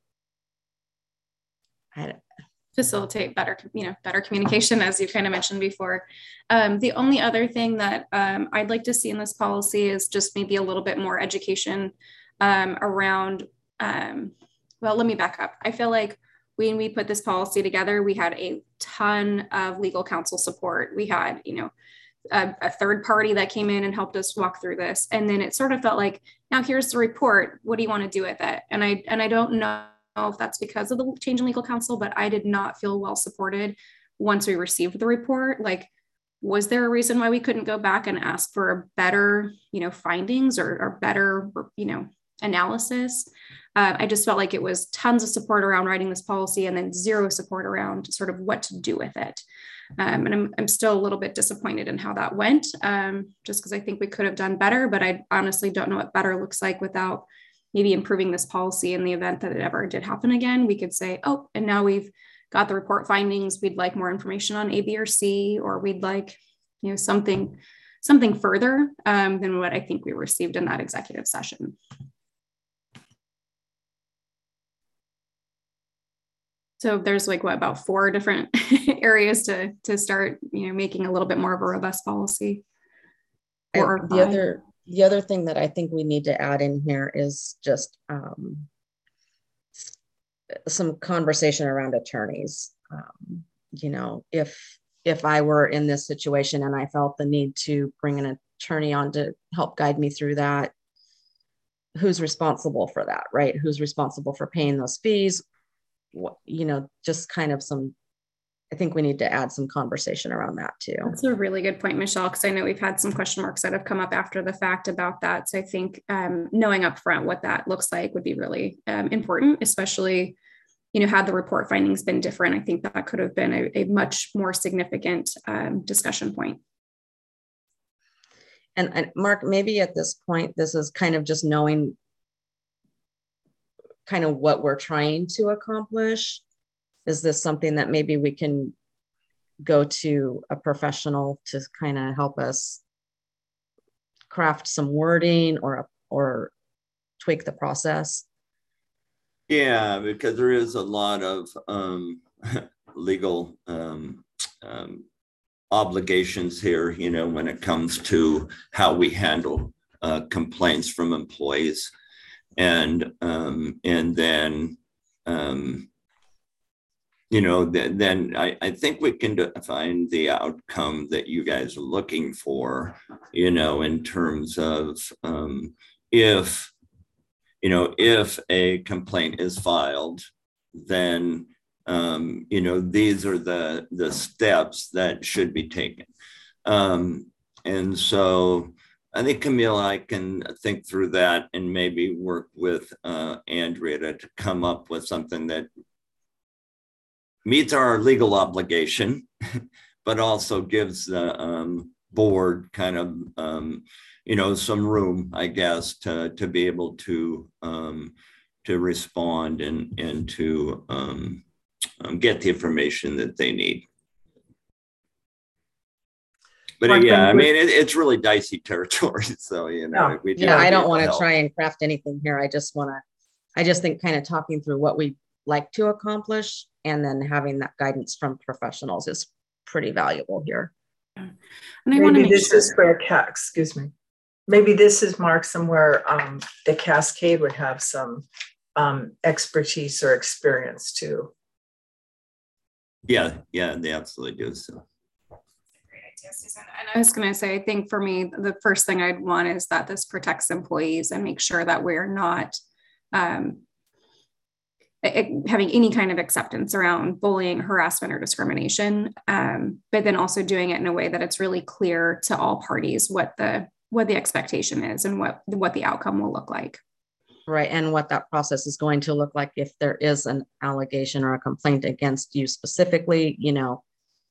I don't, facilitate better, you know, better communication, as you kind of mentioned before. Um, the only other thing that um, I'd like to see in this policy is just maybe a little bit more education um, around, um, well, let me back up. I feel like when we put this policy together, we had a ton of legal counsel support. We had, you know, a, a third party that came in and helped us walk through this. And then it sort of felt like, now here's the report. What do you want to do with it? And I, and I don't know if that's because of the change in legal counsel, but I did not feel well supported once we received the report. Like, was there a reason why we couldn't go back and ask for a better, you know, findings or, or better, you know, analysis? Uh, I just felt like it was tons of support around writing this policy and then zero support around sort of what to do with it. Um, and I'm, I'm still a little bit disappointed in how that went, um, just because I think we could have done better, but I honestly don't know what better looks like without maybe improving this policy in the event that it ever did happen again. We could say, oh, and now we've got the report findings. We'd like more information on A, B, or C, or we'd like, you know, something, something further um, than what I think we received in that executive session. So there's like what, about four different areas to to start, you know, making a little bit more of a robust policy. Or the other the other thing that I think we need to add in here is just um, some conversation around attorneys. Um, you know, if if I were in this situation and I felt the need to bring an attorney on to help guide me through that, who's responsible for that, right? Who's responsible for paying those fees? What, you know, just kind of some, I think we need to add some conversation around that too. That's a really good point, Michelle, because I know we've had some question marks that have come up after the fact about that. So I think um, knowing upfront what that looks like would be really um, important, especially, you know, had the report findings been different, I think that could have been a, a much more significant um, discussion point. And, and Mark, maybe at this point, this is kind of just knowing kind of what we're trying to accomplish. Is this something that maybe we can go to a professional to kind of help us craft some wording or, or tweak the process? Yeah, because there is a lot of um, legal um, um, obligations here, you know, when it comes to how we handle uh, complaints from employees. And um, and then um, you know, th- then I, I think we can find the outcome that you guys are looking for, you know, in terms of um, if, you know, if a complaint is filed, then, um, you know, these are the, the steps that should be taken. Um, and so I think Camille, I can think through that and maybe work with uh, Andrea to, to come up with something that meets our legal obligation, but also gives the um, board kind of, um, you know, some room, I guess, to, to be able to um, to respond and, and to um, um, get the information that they need. But One yeah, I mean, it, it's really dicey territory. So, you know, yeah, we do yeah I don't want to try and craft anything here. I just want to, I just think kind of talking through what we like to accomplish and then having that guidance from professionals is pretty valuable here. And I want to make this sure. is where, excuse me, maybe this is marked somewhere um, the Cascade would have some um, expertise or experience too. Yeah, yeah, they absolutely do. So. Susan. And I was going to say, I think for me, the first thing I'd want is that this protects employees and make sure that we're not um, it, having any kind of acceptance around bullying, harassment, or discrimination. Um, but then also doing it in a way that it's really clear to all parties what the what the expectation is and what what the outcome will look like. Right, and what that process is going to look like if there is an allegation or a complaint against you specifically. You know.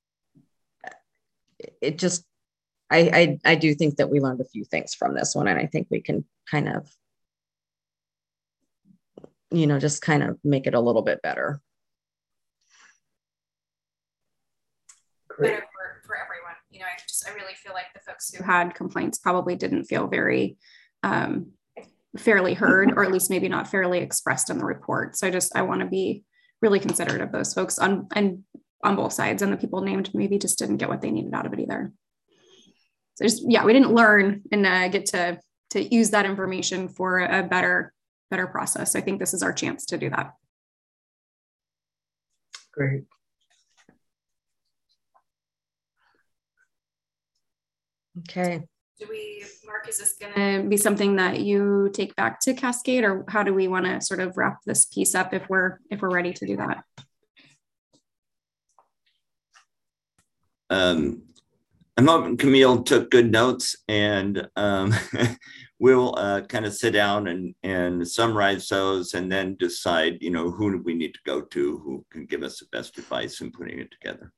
It just, I, I, I do think that we learned a few things from this one, and I think we can kind of, you know, just kind of make it a little bit better. Great. Better for, for everyone. You know, I just, I really feel like the folks who had complaints probably didn't feel very um, fairly heard, or at least maybe not fairly expressed in the report. So I just, I want to be really considerate of those folks on, and on both sides, and the people named maybe just didn't get what they needed out of it either. So just, yeah, we didn't learn and uh, get to, to use that information for a better, better process. So I think this is our chance to do that. Great. Okay. Do we, Mark, is this going to be something that you take back to Cascade, or how do we want to sort of wrap this piece up if we're, if we're ready to do that? Um, I'm hoping Camille took good notes, and um, we'll uh, kind of sit down and, and summarize those and then decide, you know, who do we need to go to, who can give us the best advice in putting it together.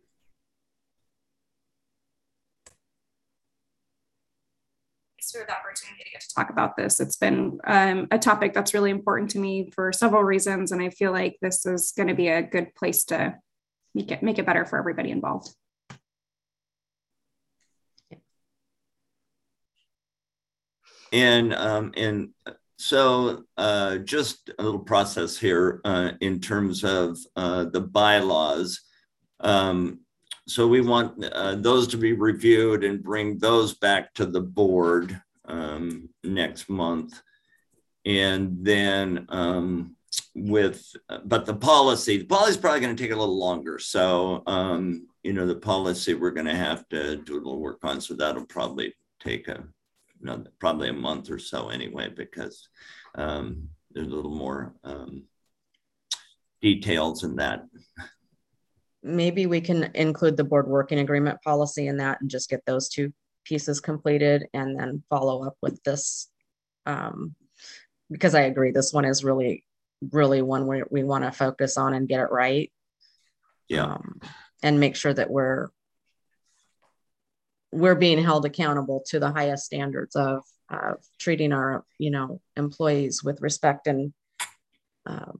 Thanks for the opportunity to get to talk about this. It's been um, a topic that's really important to me for several reasons, and I feel like this is going to be a good place to make it, make it better for everybody involved. And um, and so uh, just a little process here uh, in terms of uh, the bylaws. Um, so we want uh, those to be reviewed and bring those back to the board um, next month. And then um, with, but the policy, the policy is probably going to take a little longer. So, um, you know, the policy we're going to have to do a little work on. So that'll probably take a You know, probably a month or so anyway, because um, there's a little more um, details in that. Maybe we can include the board working agreement policy in that and just get those two pieces completed and then follow up with this. Um, because I agree, this one is really, really one where we want to focus on and get it right. Yeah. Um, and make sure that we're we're being held accountable to the highest standards of, of treating our, you know, employees with respect and, um,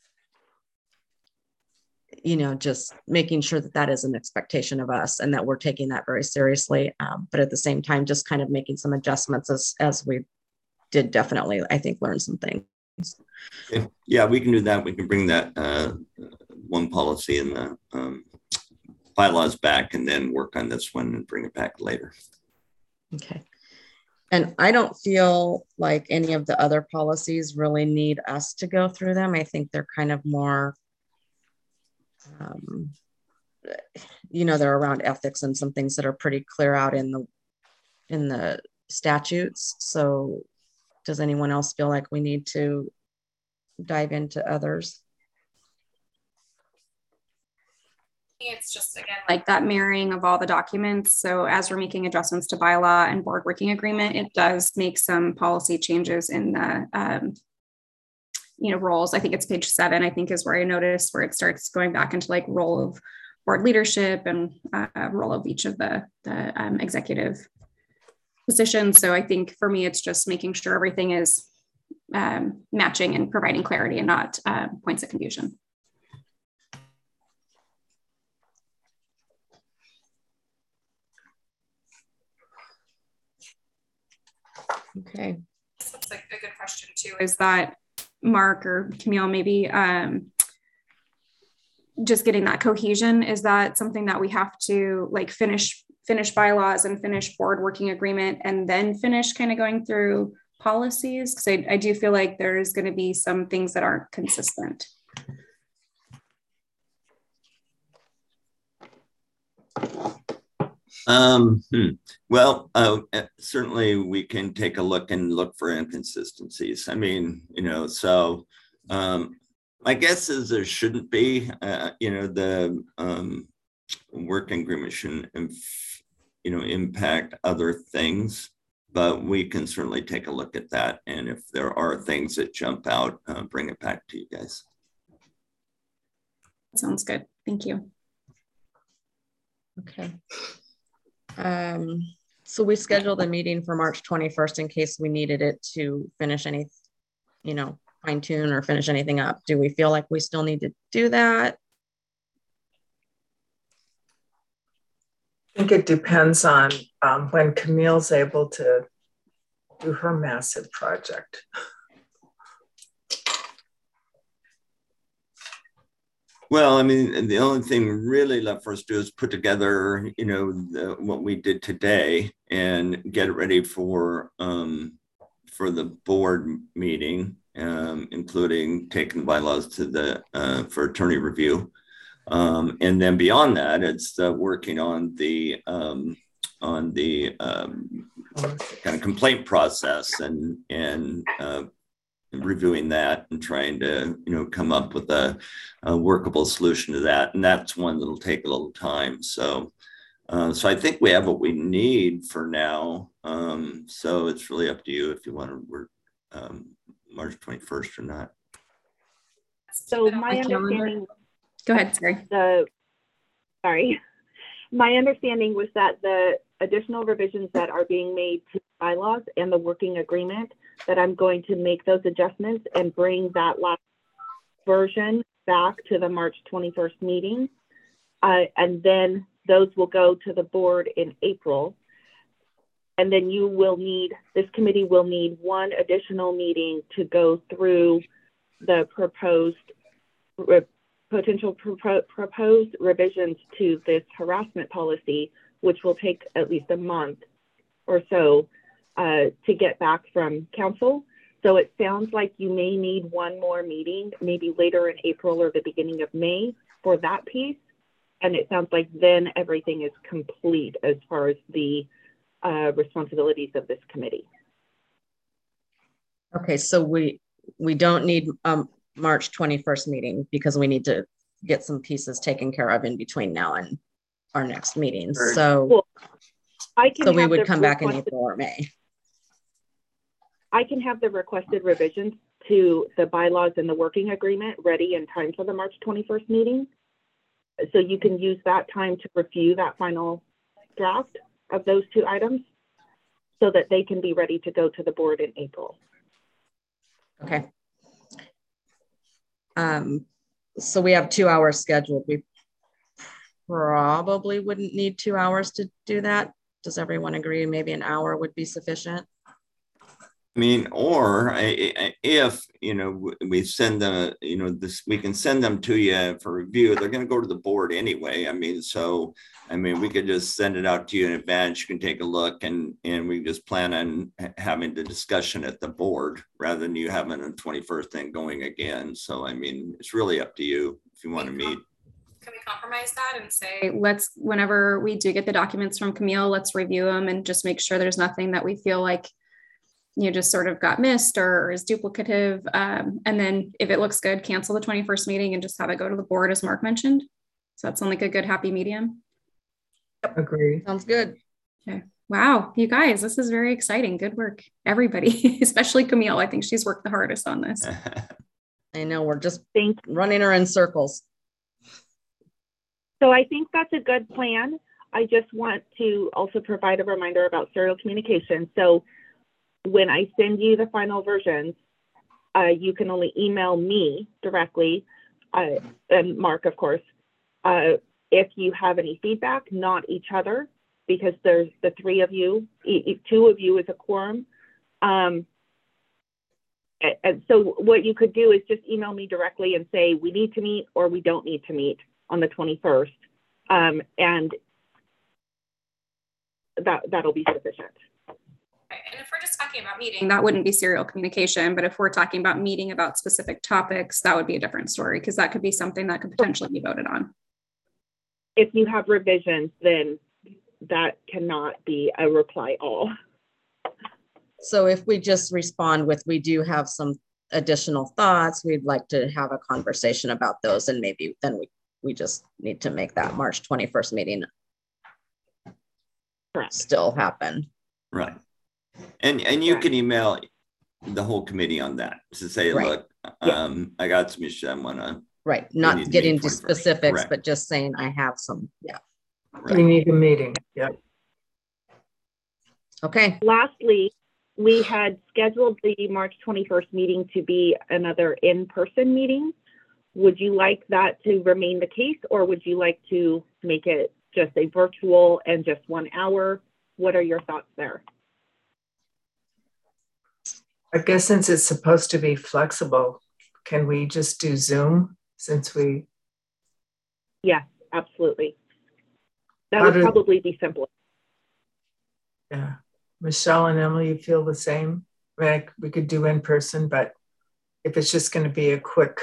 you know, just making sure that that is an expectation of us and that we're taking that very seriously. Um, but at the same time, just kind of making some adjustments as, as we did definitely, I think, learn some things. Okay. Yeah, we can do that. We can bring that uh, one policy in the um, bylaws back and then work on this one and bring it back later. Okay. And I don't feel like any of the other policies really need us to go through them. I think they're kind of more um, you know, they're around ethics and some things that are pretty clear out in the in the statutes. So does anyone else feel like we need to dive into others? It's just, again, like that mirroring of all the documents. So as we're making adjustments to bylaw and board working agreement, it does make some policy changes in the, um, you know, roles. I think it's page seven, I think is where I noticed where it starts going back into like role of board leadership and uh, role of each of the, the um, executive positions. So I think for me, it's just making sure everything is um, matching and providing clarity and not uh, points of confusion. Okay. That's like a good question too, is that Mark or Camille, maybe um, just getting that cohesion, is that something that we have to like finish, finish bylaws and finish board working agreement and then finish kind of going through policies? Because I, I do feel like there's going to be some things that aren't consistent. Um, hmm. Well, uh, certainly we can take a look and look for inconsistencies. I mean, you know, so um, my guess is there shouldn't be, uh, you know, the um, working agreement shouldn't, you know, impact other things, but we can certainly take a look at that. And if there are things that jump out, uh, bring it back to you guys. Sounds good. Thank you. Okay. Um, so we scheduled a meeting for March twenty-first in case we needed it to finish any, you know, fine tune or finish anything up. Do we feel like we still need to do that? I think it depends on um, when Camille's able to do her massive project. Well, I mean, the only thing really left for us to do is put together, you know, the, what we did today and get it ready for um, for the board meeting, um, including taking the bylaws to the uh, for attorney review, um, and then beyond that, it's uh, working on the um, on the um, kind of complaint process and and. Uh, reviewing that and trying to, you know, come up with a, a workable solution to that. And that's one that'll take a little time. So, uh, so I think we have what we need for now. Um, so it's really up to you if you want to work um, March twenty-first or not. So my understanding, go ahead, sorry. The, sorry. My understanding was that the additional revisions that are being made to bylaws and the working agreement, that I'm going to make those adjustments and bring that last version back to the March twenty-first meeting. Uh, and then those will go to the board in April. And then you will need, this committee will need one additional meeting to go through the proposed, re, potential propo, proposed revisions to this harassment policy, which will take at least a month or so uh, to get back from council. So it sounds like you may need one more meeting, maybe later in April or the beginning of May for that piece. And it sounds like then everything is complete as far as the uh, responsibilities of this committee. Okay, so we we don't need um March twenty-first meeting because we need to get some pieces taken care of in between now and our next meeting. So, well, I can so we would come requested, back in April or May. I can have the requested revisions to the bylaws and the working agreement ready in time for the March twenty-first meeting. So you can use that time to review that final draft of those two items so that they can be ready to go to the board in April. Okay. Um, so we have two hours scheduled. We probably wouldn't need two hours to do that. Does everyone agree maybe an hour would be sufficient? I mean, or if, you know, we send them, you know, this, we can send them to you for review. They're going to go to the board anyway. I mean, so, I mean, we could just send it out to you in advance. You can take a look and, and we just plan on having the discussion at the board rather than you having a twenty-first thing going again. So, I mean, it's really up to you if you want to meet. can we compromise that and say, let's, whenever we do get the documents from Camille, let's review them and just make sure there's nothing that we feel like, you know, just sort of got missed or is duplicative. Um, and then if it looks good, cancel the twenty-first meeting and just have it go to the board as Mark mentioned. So that sounds like a good happy medium. Yep. Agree. Sounds good. Okay. Wow. You guys, this is very exciting. Good work, everybody, especially Camille. I think she's worked the hardest on this. I know we're just Thank running her in circles. So I think that's a good plan. I just want to also provide a reminder about serial communication. So when I send you the final versions, uh, you can only email me directly, uh, and Mark, of course, uh, if you have any feedback, not each other, because there's the three of you, e two of you is a quorum. Um, and, and so what you could do is just email me directly and say, we need to meet or we don't need to meet on the twenty-first. Um, and that, that'll be sufficient. And if we're just talking about meeting, that wouldn't be serial communication. But if we're talking about meeting about specific topics, that would be a different story, because that could be something that could potentially be voted on. If you have revisions, then that cannot be a reply all. So if we just respond with, we do have some additional thoughts, we'd like to have a conversation about those, and maybe then we, we just need to make that March twenty-first meeting Correct. Still happen. Right. And and you can email the whole committee on that to say, right. look, um, yeah. I got some issues I want to. Right. Not getting into specifics, Correct. But just saying I have some. Yeah. Right. We need a meeting. Yep. Okay. Lastly, we had scheduled the March twenty-first meeting to be another in-person meeting. Would you like that to remain the case, or would you like to make it just a virtual and just one hour? What are your thoughts there? I guess since it's supposed to be flexible, can we just do Zoom since we? Yes, absolutely. That How would do, probably be simpler. Yeah. Michelle and Emily, you feel the same? I mean, we could do in person, but if it's just going to be a quick.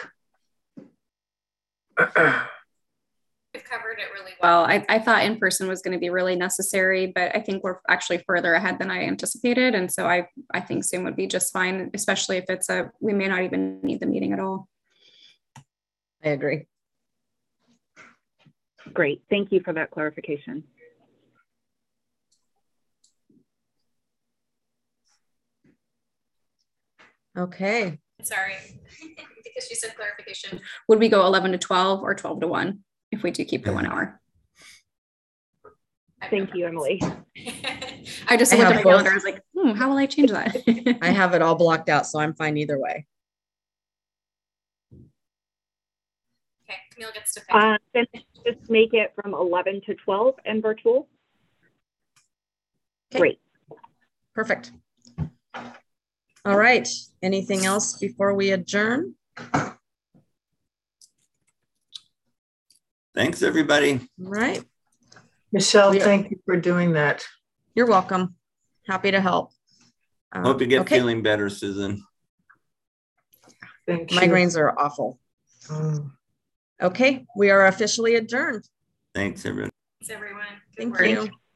We've covered it really well. I, I thought in person was going to be really necessary, but I think we're actually further ahead than I anticipated. And so I, I think Zoom would be just fine, especially if it's a, we may not even need the meeting at all. I agree. Great. Thank you for that clarification. Okay. Sorry, because you said clarification. Would we go eleven to twelve or twelve to one if we do keep the one hour? Thank you, Emily. I just I looked at my both. calendar. I was like, hmm, how will I change that? I have it all blocked out, so I'm fine either way. Okay, Camille gets to pick. Uh, then just make it from eleven to twelve and virtual. Okay. Great. Perfect. All right. Anything else before we adjourn? Thanks, everybody. All right. Michelle, we, thank you for doing that. You're welcome. Happy to help. Um, Hope you get okay. feeling better, Susan. Thank you. Migraines are awful. Mm. Okay. We are officially adjourned. Thanks, everyone. Thanks, everyone. Good Thank work. you.